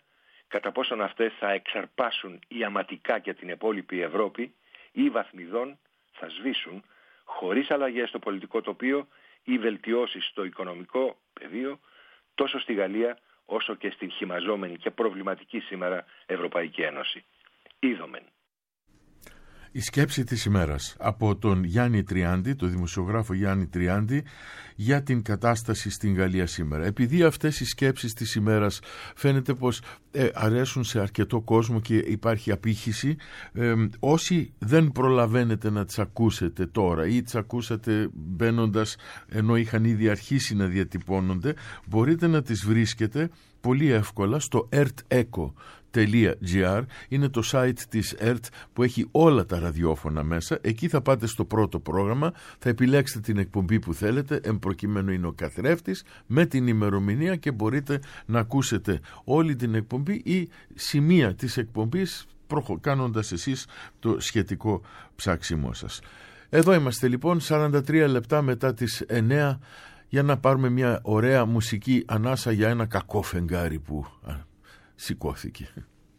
κατά πόσον αυτές θα εξαρπάσουν ιαματικά και την υπόλοιπη Ευρώπη ή βαθμιδών θα σβήσουν χωρίς αλλαγές στο πολιτικό τοπίο ή βελτιώσεις στο οικονομικό πεδίο τόσο στη Γαλλία όσο και στην χυμαζόμενη και προβληματική σήμερα Ευρωπαϊκή Ένωση. Είδομεν. Η σκέψη της ημέρας από τον Γιάννη Τριάντη, τον δημοσιογράφο Γιάννη Τριάντη, για την κατάσταση στην Γαλλία σήμερα. Επειδή αυτές οι σκέψεις της ημέρας φαίνεται πως αρέσουν σε αρκετό κόσμο και υπάρχει απήχηση, όσοι δεν προλαβαίνετε να τις ακούσετε τώρα ή τις ακούσατε μπαίνοντας ενώ είχαν ήδη αρχίσει να διατυπώνονται, μπορείτε να τις βρίσκετε πολύ εύκολα στο erteco.gr. Είναι το site της ΕΡΤ που έχει όλα τα ραδιόφωνα μέσα. Εκεί θα πάτε στο πρώτο πρόγραμμα, θα επιλέξετε την εκπομπή που θέλετε, εμπροκειμένου είναι ο καθρέφτης, με την ημερομηνία και μπορείτε να ακούσετε όλη την εκπομπή ή σημεία της εκπομπής κάνοντας εσείς το σχετικό ψάξιμό σας. Εδώ είμαστε λοιπόν 43 λεπτά μετά τις 9 για να πάρουμε μια ωραία μουσική ανάσα για ένα κακό φεγγάρι που σηκώθηκε.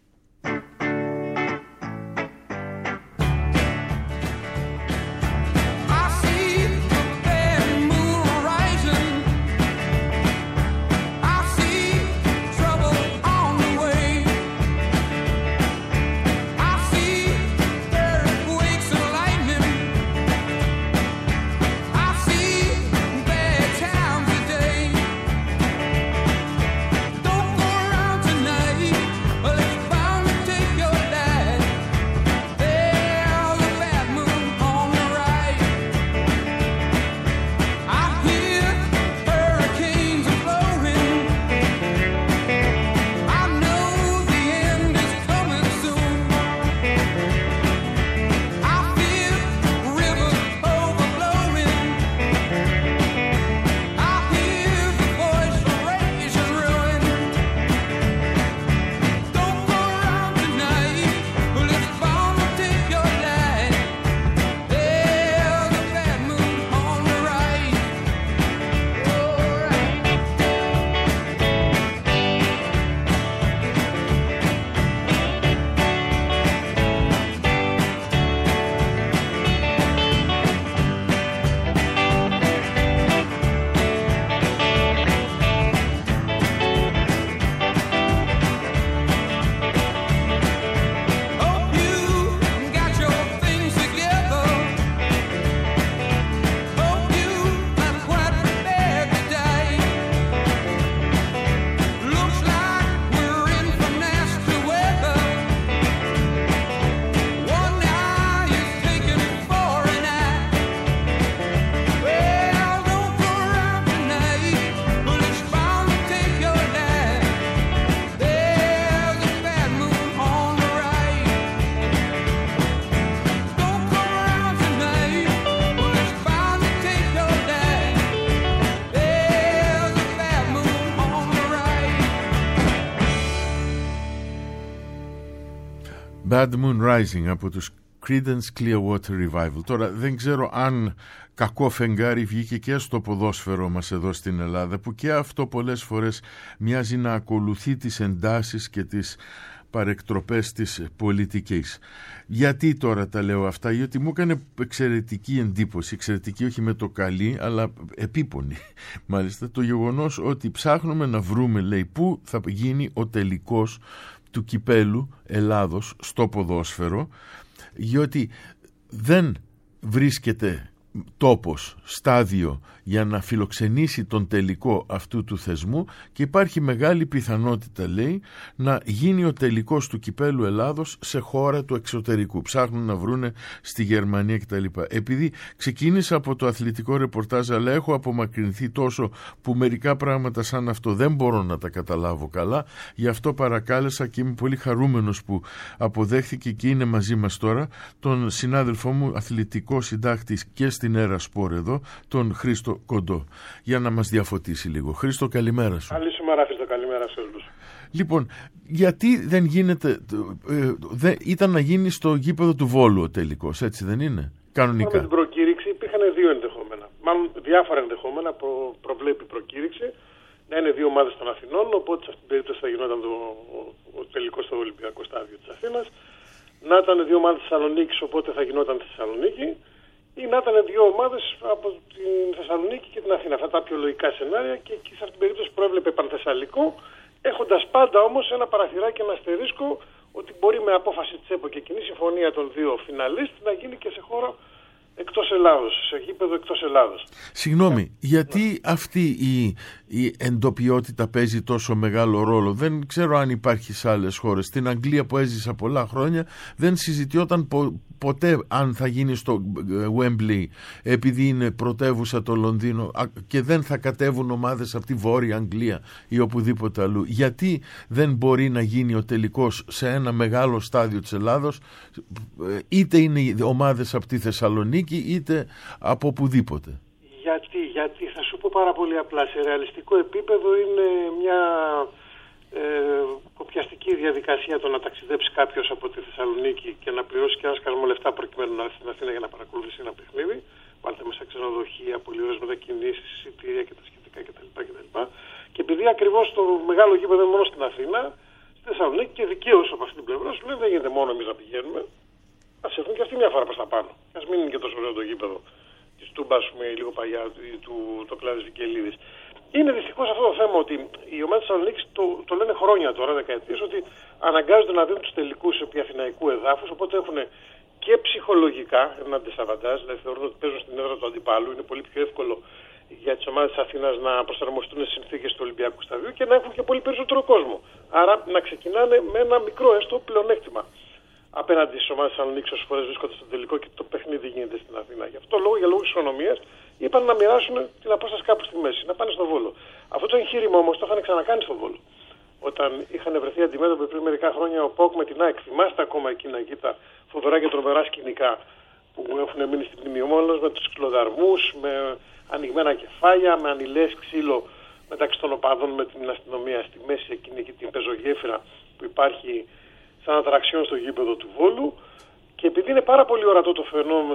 Bad Moon Rising από τους Creedence Clearwater Revival. Τώρα δεν ξέρω αν κακό φεγγάρι βγήκε και στο ποδόσφαιρο μας εδώ στην Ελλάδα, που και αυτό πολλές φορές μοιάζει να ακολουθεί τις εντάσεις και τις παρεκτροπές της πολιτικής. Γιατί τώρα τα λέω αυτά? Γιατί μου έκανε εξαιρετική εντύπωση, εξαιρετική όχι με το καλή αλλά επίπονη μάλιστα, το γεγονός ότι ψάχνουμε να βρούμε, λέει, πού θα γίνει ο τελικός του κυπέλου Ελλάδος στο ποδόσφαιρο, γιατί δεν βρίσκεται τόπος, στάδιο για να φιλοξενήσει τον τελικό αυτού του θεσμού και υπάρχει μεγάλη πιθανότητα, λέει, να γίνει ο τελικός του κυπέλου Ελλάδος σε χώρα του εξωτερικού. Ψάχνουν να βρούνε στη Γερμανία κτλ. Επειδή ξεκίνησα από το αθλητικό ρεπορτάζ, αλλά έχω απομακρυνθεί τόσο που μερικά πράγματα σαν αυτό δεν μπορώ να τα καταλάβω καλά, γι' αυτό παρακάλεσα και είμαι πολύ χαρούμενος που αποδέχθηκε και είναι μαζί μας τώρα τον συνάδελφό μου, αθλητικό συντάκτη και στην Έρα Σπορ εδώ, τον Χρήστο Κοντό, για να μας διαφωτίσει λίγο. Χρήστο, καλημέρα σου. Καλή σου μέρα, Χρήστο, καλημέρα σε όλους. Λοιπόν, γιατί δεν γίνεται, ήταν να γίνει στο γήπεδο του Βόλου ο τελικός, έτσι δεν είναι, κανονικά? Με την προκήρυξη υπήρχαν δύο ενδεχόμενα, μάλλον διάφορα ενδεχόμενα προβλέπει η προκήρυξη. να είναι δύο ομάδες των Αθηνών, οπότε σε αυτήν την περίπτωση θα γινόταν ο τελικός στο Ολυμπιακό στάδιο της Αθήνας. Να ήταν δύο ομάδες της Θεσσαλονίκης, οπότε θα γινόταν στη Θεσσαλονίκη. Ή να ήταν δύο ομάδες από την Θεσσαλονίκη και την Αθήνα. Αυτά τα πιο λογικά σενάρια, και εκεί σε αυτήν την περίπτωση προέβλεπε πανθεσσαλικό, έχοντας πάντα όμως ένα παραθυράκι, ένα αστερίσκο, ότι μπορεί με απόφαση της ΕΠΟ και κοινή συμφωνία των δύο φιναλίστ να γίνει και σε χώρο εκτός Ελλάδος, σε γήπεδο εκτός Ελλάδος. Συγγνώμη, γιατί αυτή η εντοπιότητα παίζει τόσο μεγάλο ρόλο? Δεν ξέρω αν υπάρχει σε άλλες χώρες. Στην Αγγλία που έζησα πολλά χρόνια δεν συζητιόταν ποτέ αν θα γίνει στο Wembley, επειδή είναι πρωτεύουσα το Λονδίνο, και δεν θα κατέβουν ομάδες από τη Βόρεια Αγγλία ή οπουδήποτε αλλού. Γιατί δεν μπορεί να γίνει ο τελικός σε ένα μεγάλο στάδιο της Ελλάδος, είτε είναι οι ομάδες από τη Θεσσαλονίκη είτε από οπουδήποτε? Γιατί θα σου πω πάρα πολύ απλά, σε ρεαλιστικό επίπεδο είναι μια κοπιαστική διαδικασία το να ταξιδέψει κάποιος από τη Θεσσαλονίκη και να πληρώσει και ένα σκασμό λεφτά προκειμένου να έρθει στην Αθήνα για να παρακολουθήσει ένα παιχνίδι. Βάλτε μέσα ξενοδοχεία, πολύ ωραίες μετακινήσεις, εισιτήρια και τα σχετικά κτλ. Και επειδή ακριβώς το μεγάλο γήπεδο είναι μόνο στην Αθήνα, στη Θεσσαλονίκη, και δικαίως από αυτή την πλευρά σου λέει δεν γίνεται μόνο εμείς να πηγαίνουμε. Ας έρθουν και αυτοί μια φορά προς τα πάνω. Ας μην είναι και τόσο ωραίο το γήπεδο της Τούμπα, λίγο παλιά, το Κλάδης Βικελίδης. Είναι δυστυχώς αυτό το θέμα ότι οι ομάδες της Θεσσαλονίκης το λένε χρόνια τώρα, δεκαετίες, ότι αναγκάζονται να δίνουν τους τελικούς επί αθηναϊκού εδάφους, οπότε έχουν και ψυχολογικά ένα ντεσαβαντάζ, δηλαδή θεωρούν ότι παίζουν στην έδρα του αντιπάλου. Είναι πολύ πιο εύκολο για τις ομάδες της Αθήνας να προσαρμοστούν στις συνθήκες του Ολυμπιακού σταδίου και να έχουν και πολύ περισσότερο κόσμο. Άρα να ξεκινάνε με ένα μικρό έστω πλεονέκτημα απέναντι στις ομάδες της Θεσσαλονίκης όσες φορές βρίσκονται στο τελικό και το παιχνίδι γίνεται στην Αθήνα. Γι' αυτό λόγο, για λόγους οικονομίας, είπαν να μοιράσουν την απόσταση κάπου στη μέση, να πάνε στο Βόλο. Αυτό το εγχείρημα όμως το είχαν ξανακάνει στο Βόλο. Όταν είχαν βρεθεί αντιμέτωποι πριν μερικά χρόνια ο ΠΑΟΚ με την ΑΕΚ, θυμάστε ακόμα εκείνα εκεί τα φοβερά και τρομερά σκηνικά που έχουν μείνει στην μνήμη όλων, με τους ξυλοδαρμούς, με ανοιγμένα κεφάλια, με ανηλές ξύλο μεταξύ των οπαδών, με την αστυνομία στη μέση, εκείνη και την πεζογέφυρα που υπάρχει σαν ατραξιόν στο γήπεδο του Βόλου. Και επειδή είναι πάρα πολύ ορατό το φαινόμενο,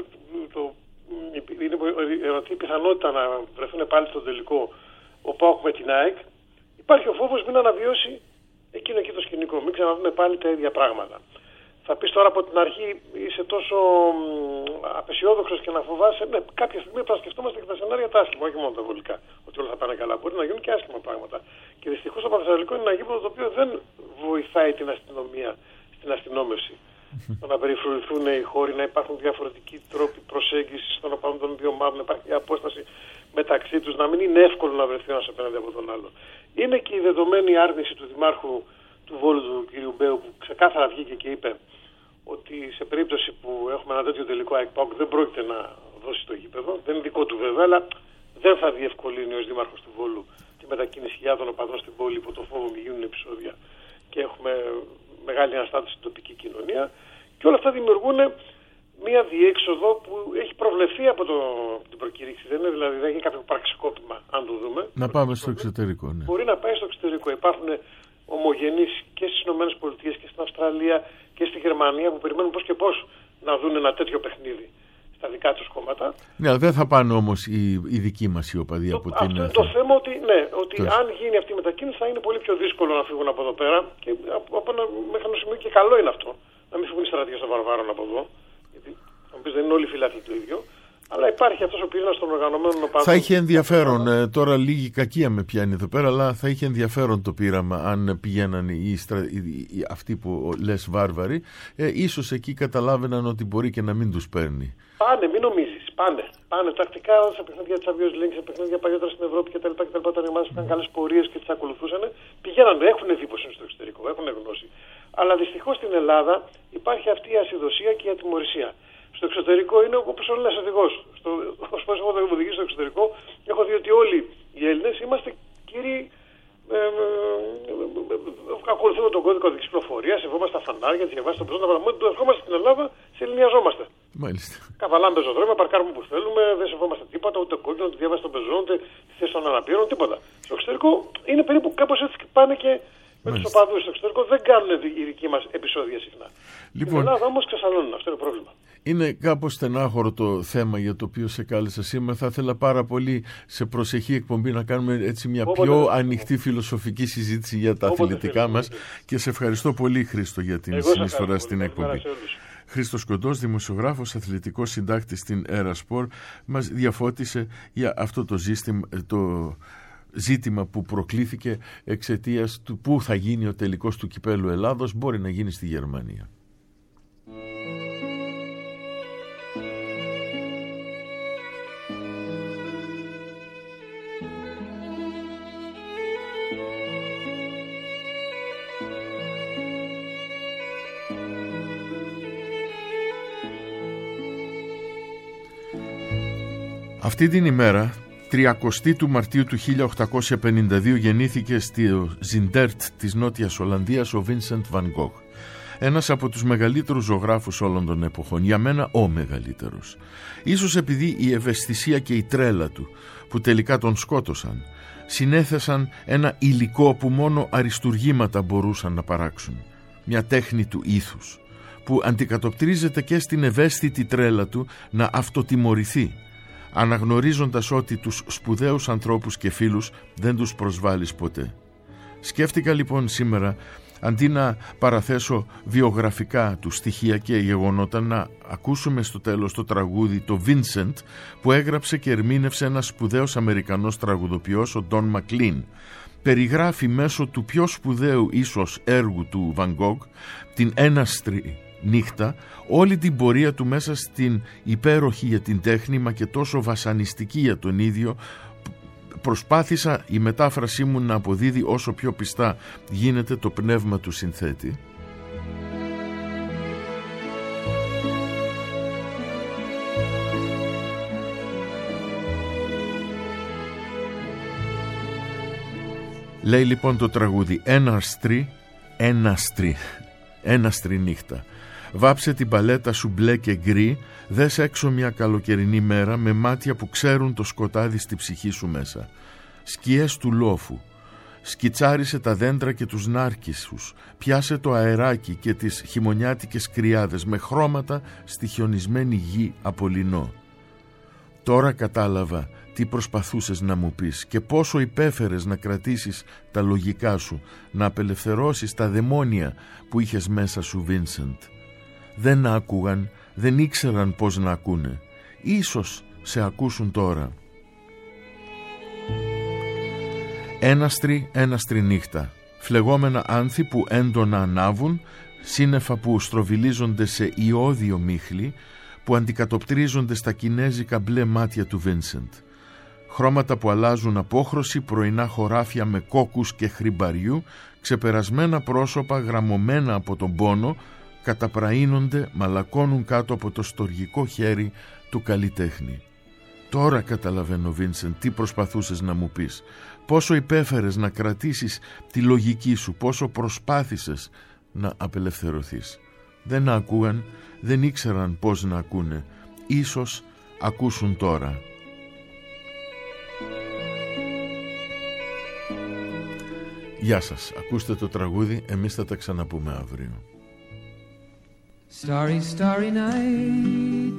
είναι ορατή η πιθανότητα να βρεθούν πάλι στο τελικό ο ΠΑΟΚ με την ΑΕΚ, υπάρχει ο φόβος μην αναβιώσει εκείνο εκεί το σκηνικό, μην ξαναδούμε πάλι τα ίδια πράγματα. Θα πεις τώρα από την αρχή είσαι τόσο απεσιόδοξος και να φοβάσαι. Ναι, κάποια στιγμή θα σκεφτόμαστε και τα σενάρια τα άσχημα, όχι μόνο τα βολικά. Ότι όλα θα πάνε καλά. Μπορεί να γίνουν και άσχημα πράγματα. Και δυστυχώς το Πανθεσσαλικό είναι ένα γήπεδο το οποίο δεν βοηθάει την αστυνομία στην αστυνόμευση. Το να περιφρουρηθούν οι χώροι, να υπάρχουν διαφορετικοί τρόποι προσέγγισης των οπαδών των δύο ομάδων, να υπάρχει απόσταση μεταξύ τους, να μην είναι εύκολο να βρεθεί ένας απέναντι από τον άλλο. Είναι και η δεδομένη άρνηση του Δημάρχου του Βόλου, του κ. Μπέου, που ξεκάθαρα βγήκε και είπε ότι σε περίπτωση που έχουμε ένα τέτοιο τελικό ΑΕΚ-ΠΑΟΚ δεν πρόκειται να δώσει το γήπεδο. Δεν είναι δικό του βέβαια, αλλά δεν θα διευκολύνει ως Δήμαρχος του Βόλου τη μετακίνηση χιλιάδων οπαδών στην πόλη υπό το φόβο μην γίνουν επεισόδια και έχουμε μεγάλη αναστάτωση στην τοπική κοινωνία. Και όλα αυτά δημιουργούν μία διέξοδο που έχει προβλεφθεί από την προκήρυξη. Δεν είναι δηλαδή, δεν έχει κάποιο πραξικόπημα, αν το δούμε. Να πάμε στο εξωτερικό, ναι. Μπορεί να πάει στο εξωτερικό. Υπάρχουν ομογενείς και στις ΗΠΑ και στην Αυστραλία και στη Γερμανία που περιμένουν πώς και πώς να δουν ένα τέτοιο παιχνίδι στα δικά τους κόμματα. Ναι, δεν θα πάνε όμως οι δικοί μας οι οπαδοί από την... Αυτό είναι το θέμα, ότι, ναι, ότι αν γίνει αυτή η μετακίνηση θα είναι πολύ πιο δύσκολο να φύγουν από εδώ πέρα και μέχρι ένα σημείο και καλό είναι αυτό. Να μην φύγουν οι στρατηγές των βαρβάρων από εδώ. Γιατί θα μου πεις δεν είναι όλοι οι φιλάθλοι το ίδιο. Αλλά υπάρχει αυτός ο πυρήνας των οργανωμένων οπαδών. Θα είχε ενδιαφέρον, τώρα λίγη κακία με πιάνει εδώ πέρα, αλλά θα είχε ενδιαφέρον το πείραμα αν πηγαίναν αυτοί που λες βάρβαροι. Ίσως εκεί καταλάβαιναν ότι μπορεί και να μην τους παίρνει. Πάνε, μην νομίζεις. Πάνε τακτικά σε παιχνίδια της Champions League, σε παιχνίδια παλιότερα στην Ευρώπη κτλ. Όταν οι ομάδες είχαν καλές πορείες και τις ακολουθούσαν, πηγαίνανε, έχουν εντύπωση στο εξωτερικό, έχουν γνώση. Αλλά δυστυχώς στην Ελλάδα υπάρχει αυτή η ασυδοσία και η ατιμωρησία. Στο εξωτερικό είναι όπως ο Έλληνας οδηγός. Όπως εγώ δεν οδηγήσω στο εξωτερικό, έχω δει ότι όλοι οι Έλληνες είμαστε κύριοι. Ακολουθούμε τον κώδικα οδικής κυκλοφορίας, σεβόμαστε τα φανάρια, διαβάζουμε τα πεζόντα. Μόλις το ερχόμαστε στην Ελλάδα, σε ελληνιαζόμαστε. Μάλιστα. Καβαλάμε πεζοδρόμια, παρκάρουμε που θέλουμε, δεν σεβόμαστε τίποτα, ούτε κόκκινο, ούτε διάβαση των πεζών, ούτε τη θέση των αναπήρων, τίποτα. Στο εξωτερικό είναι περίπου κάπως έτσι και πάνε και Με τους οπαδούς στο εξωτερικό δεν κάνουν οι δικοί μας επεισόδια συχνά. Λοιπόν, στην Ελλάδα όμως ξεσαλώνουν, αυτό είναι το πρόβλημα. Είναι κάπως στενάχωρο το θέμα για το οποίο σε κάλεσα σήμερα. Θα ήθελα πάρα πολύ σε προσεχή εκπομπή να κάνουμε έτσι μια πιο ανοιχτή φιλοσοφική συζήτηση για τα αθλητικά μας. Και σε ευχαριστώ πολύ, Χρήστο, για την συνεισφορά στην εκπομπή. Χρήστος Κοντός, δημοσιογράφος, αθλητικός συντάκτης στην Έρα Σπορ, μας διαφώτισε για αυτό το ζήτημα που προκλήθηκε εξαιτίας του πού θα γίνει ο τελικός του Κυπέλλου Ελλάδος. Μπορεί να γίνει στη Γερμανία. Αυτή την ημέρα, 30 του Μαρτίου του 1852, γεννήθηκε στη Ζιντέρτ της Νότιας Ολλανδίας ο Βίνσεντ Βαν Γκόγκ. Ένας από τους μεγαλύτερους ζωγράφους όλων των εποχών, για μένα ο μεγαλύτερος. Ίσως επειδή η ευαισθησία και η τρέλα του, που τελικά τον σκότωσαν, συνέθεσαν ένα υλικό που μόνο αριστουργήματα μπορούσαν να παράξουν. Μια τέχνη του ήθους, που αντικατοπτρίζεται και στην ευαίσθητη τρέλα του να αυτοτιμωρηθεί, αναγνωρίζοντας ότι τους σπουδαίους ανθρώπους και φίλους δεν τους προσβάλλεις ποτέ. Σκέφτηκα λοιπόν σήμερα, αντί να παραθέσω βιογραφικά του στοιχεία και γεγονότα, να ακούσουμε στο τέλος το τραγούδι το Vincent που έγραψε και ερμήνευσε ένας σπουδαίος Αμερικανός τραγουδοποιός, ο Don McLean. Περιγράφει μέσω του πιο σπουδαίου ίσως έργου του Van Gogh, την έναστρη νύχτα, όλη την πορεία του μέσα στην υπέροχη για την τέχνη μα και τόσο βασανιστική για τον ίδιο. Προσπάθησα η μετάφρασή μου να αποδίδει όσο πιο πιστά γίνεται το πνεύμα του συνθέτη. Λέει λοιπόν το τραγούδι: έναστρη νύχτα. Βάψε την παλέτα σου μπλε και γκρι, δες έξω μια καλοκαιρινή μέρα με μάτια που ξέρουν το σκοτάδι στη ψυχή σου μέσα. Σκιές του λόφου. Σκιτσάρισε τα δέντρα και τους νάρκισσους. Πιάσε το αεράκι και τις χειμωνιάτικες κρυάδες με χρώματα στη χιονισμένη γη από λινό. Τώρα κατάλαβα τι προσπαθούσες να μου πεις και πόσο υπέφερες να κρατήσεις τα λογικά σου, να απελευθερώσεις τα δαιμόνια που είχες μέσα σου, Βίνσεντ. Δεν άκουγαν, δεν ήξεραν πώς να ακούνε. Ίσως σε ακούσουν τώρα. Έναστρη νύχτα. Φλεγόμενα άνθη που έντονα ανάβουν, σύννεφα που στροβιλίζονται σε ιώδιο μίχλι, που αντικατοπτρίζονται στα κινέζικα μπλε μάτια του Βίνσεντ. Χρώματα που αλλάζουν απόχρωση, πρωινά χωράφια με κόκκους και χρυμπαριού, ξεπερασμένα πρόσωπα γραμμωμένα από τον πόνο, καταπραίνονται, μαλακώνουν κάτω από το στοργικό χέρι του καλλιτέχνη. Τώρα καταλαβαίνω, Βίνσεντ, τι προσπαθούσες να μου πεις. Πόσο υπέφερες να κρατήσεις τη λογική σου, πόσο προσπάθησες να απελευθερωθείς. Δεν ακούγαν, δεν ήξεραν πώς να ακούνε. Ίσως ακούσουν τώρα. Γεια σας, ακούστε το τραγούδι, εμείς θα τα ξαναπούμε αύριο. Starry, starry night,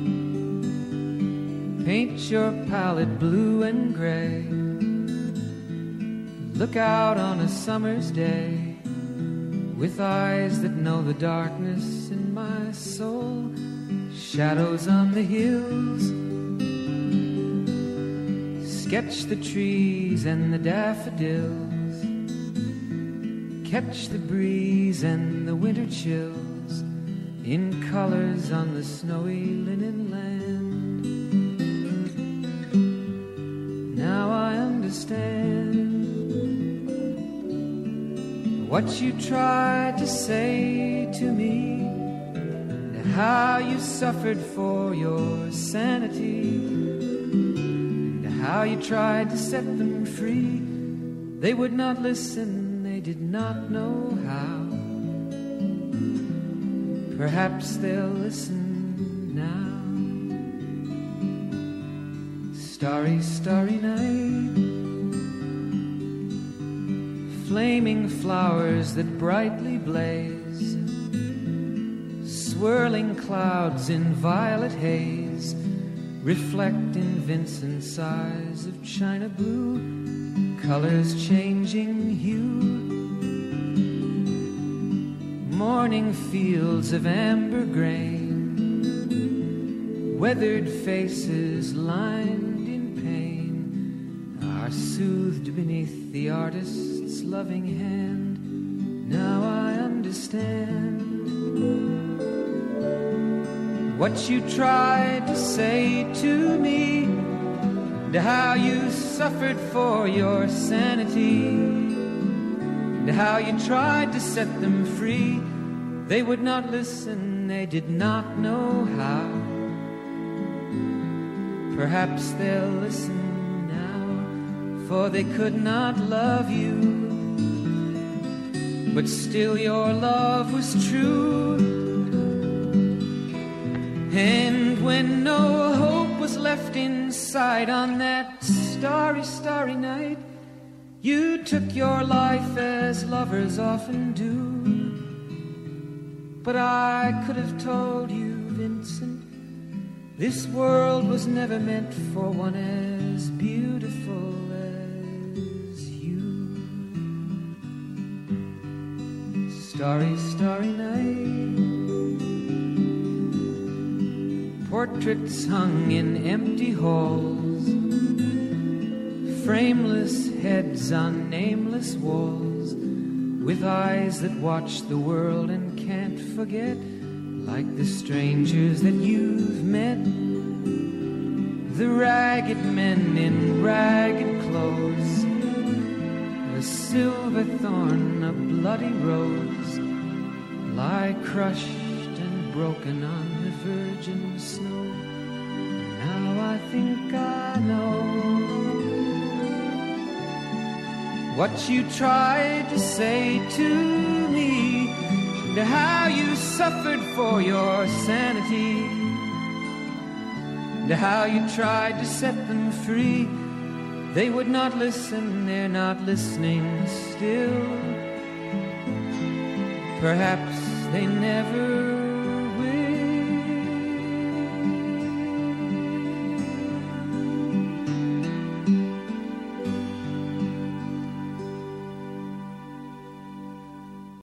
paint your palette blue and gray. Look out on a summer's day, with eyes that know the darkness in my soul. Shadows on the hills, sketch the trees and the daffodils, catch the breeze and the winter chills in colors on the snowy linen land. Now I understand what you tried to say to me, and how you suffered for your sanity, and how you tried to set them free. They would not listen, they did not know how. Perhaps they'll listen now. Starry, starry night, flaming flowers that brightly blaze, swirling clouds in violet haze, reflect in Vincent's eyes of china blue, colors changing hue. Morning fields of amber grain, weathered faces lined in pain, are soothed beneath the artist's loving hand. Now I understand what you tried to say to me, and how you suffered for your sanity, and how you tried to set them free. They would not listen, they did not know how. Perhaps they'll listen now, for they could not love you, but still your love was true. And when no hope was left inside on that starry, starry night, you took your life as lovers often do. But I could have told you, Vincent, this world was never meant for one as beautiful as you. Starry, starry night, portraits hung in empty halls, frameless heads on nameless walls, with eyes that watch the world and can't forget, like the strangers that you've met, the ragged men in ragged clothes, a silver thorn, a bloody rose, lie crushed and broken on the virgin snow. Now I think I know what you tried to say to me, and how you suffered for your sanity, and how you tried to set them free. They would not listen, they're not listening still. Perhaps they never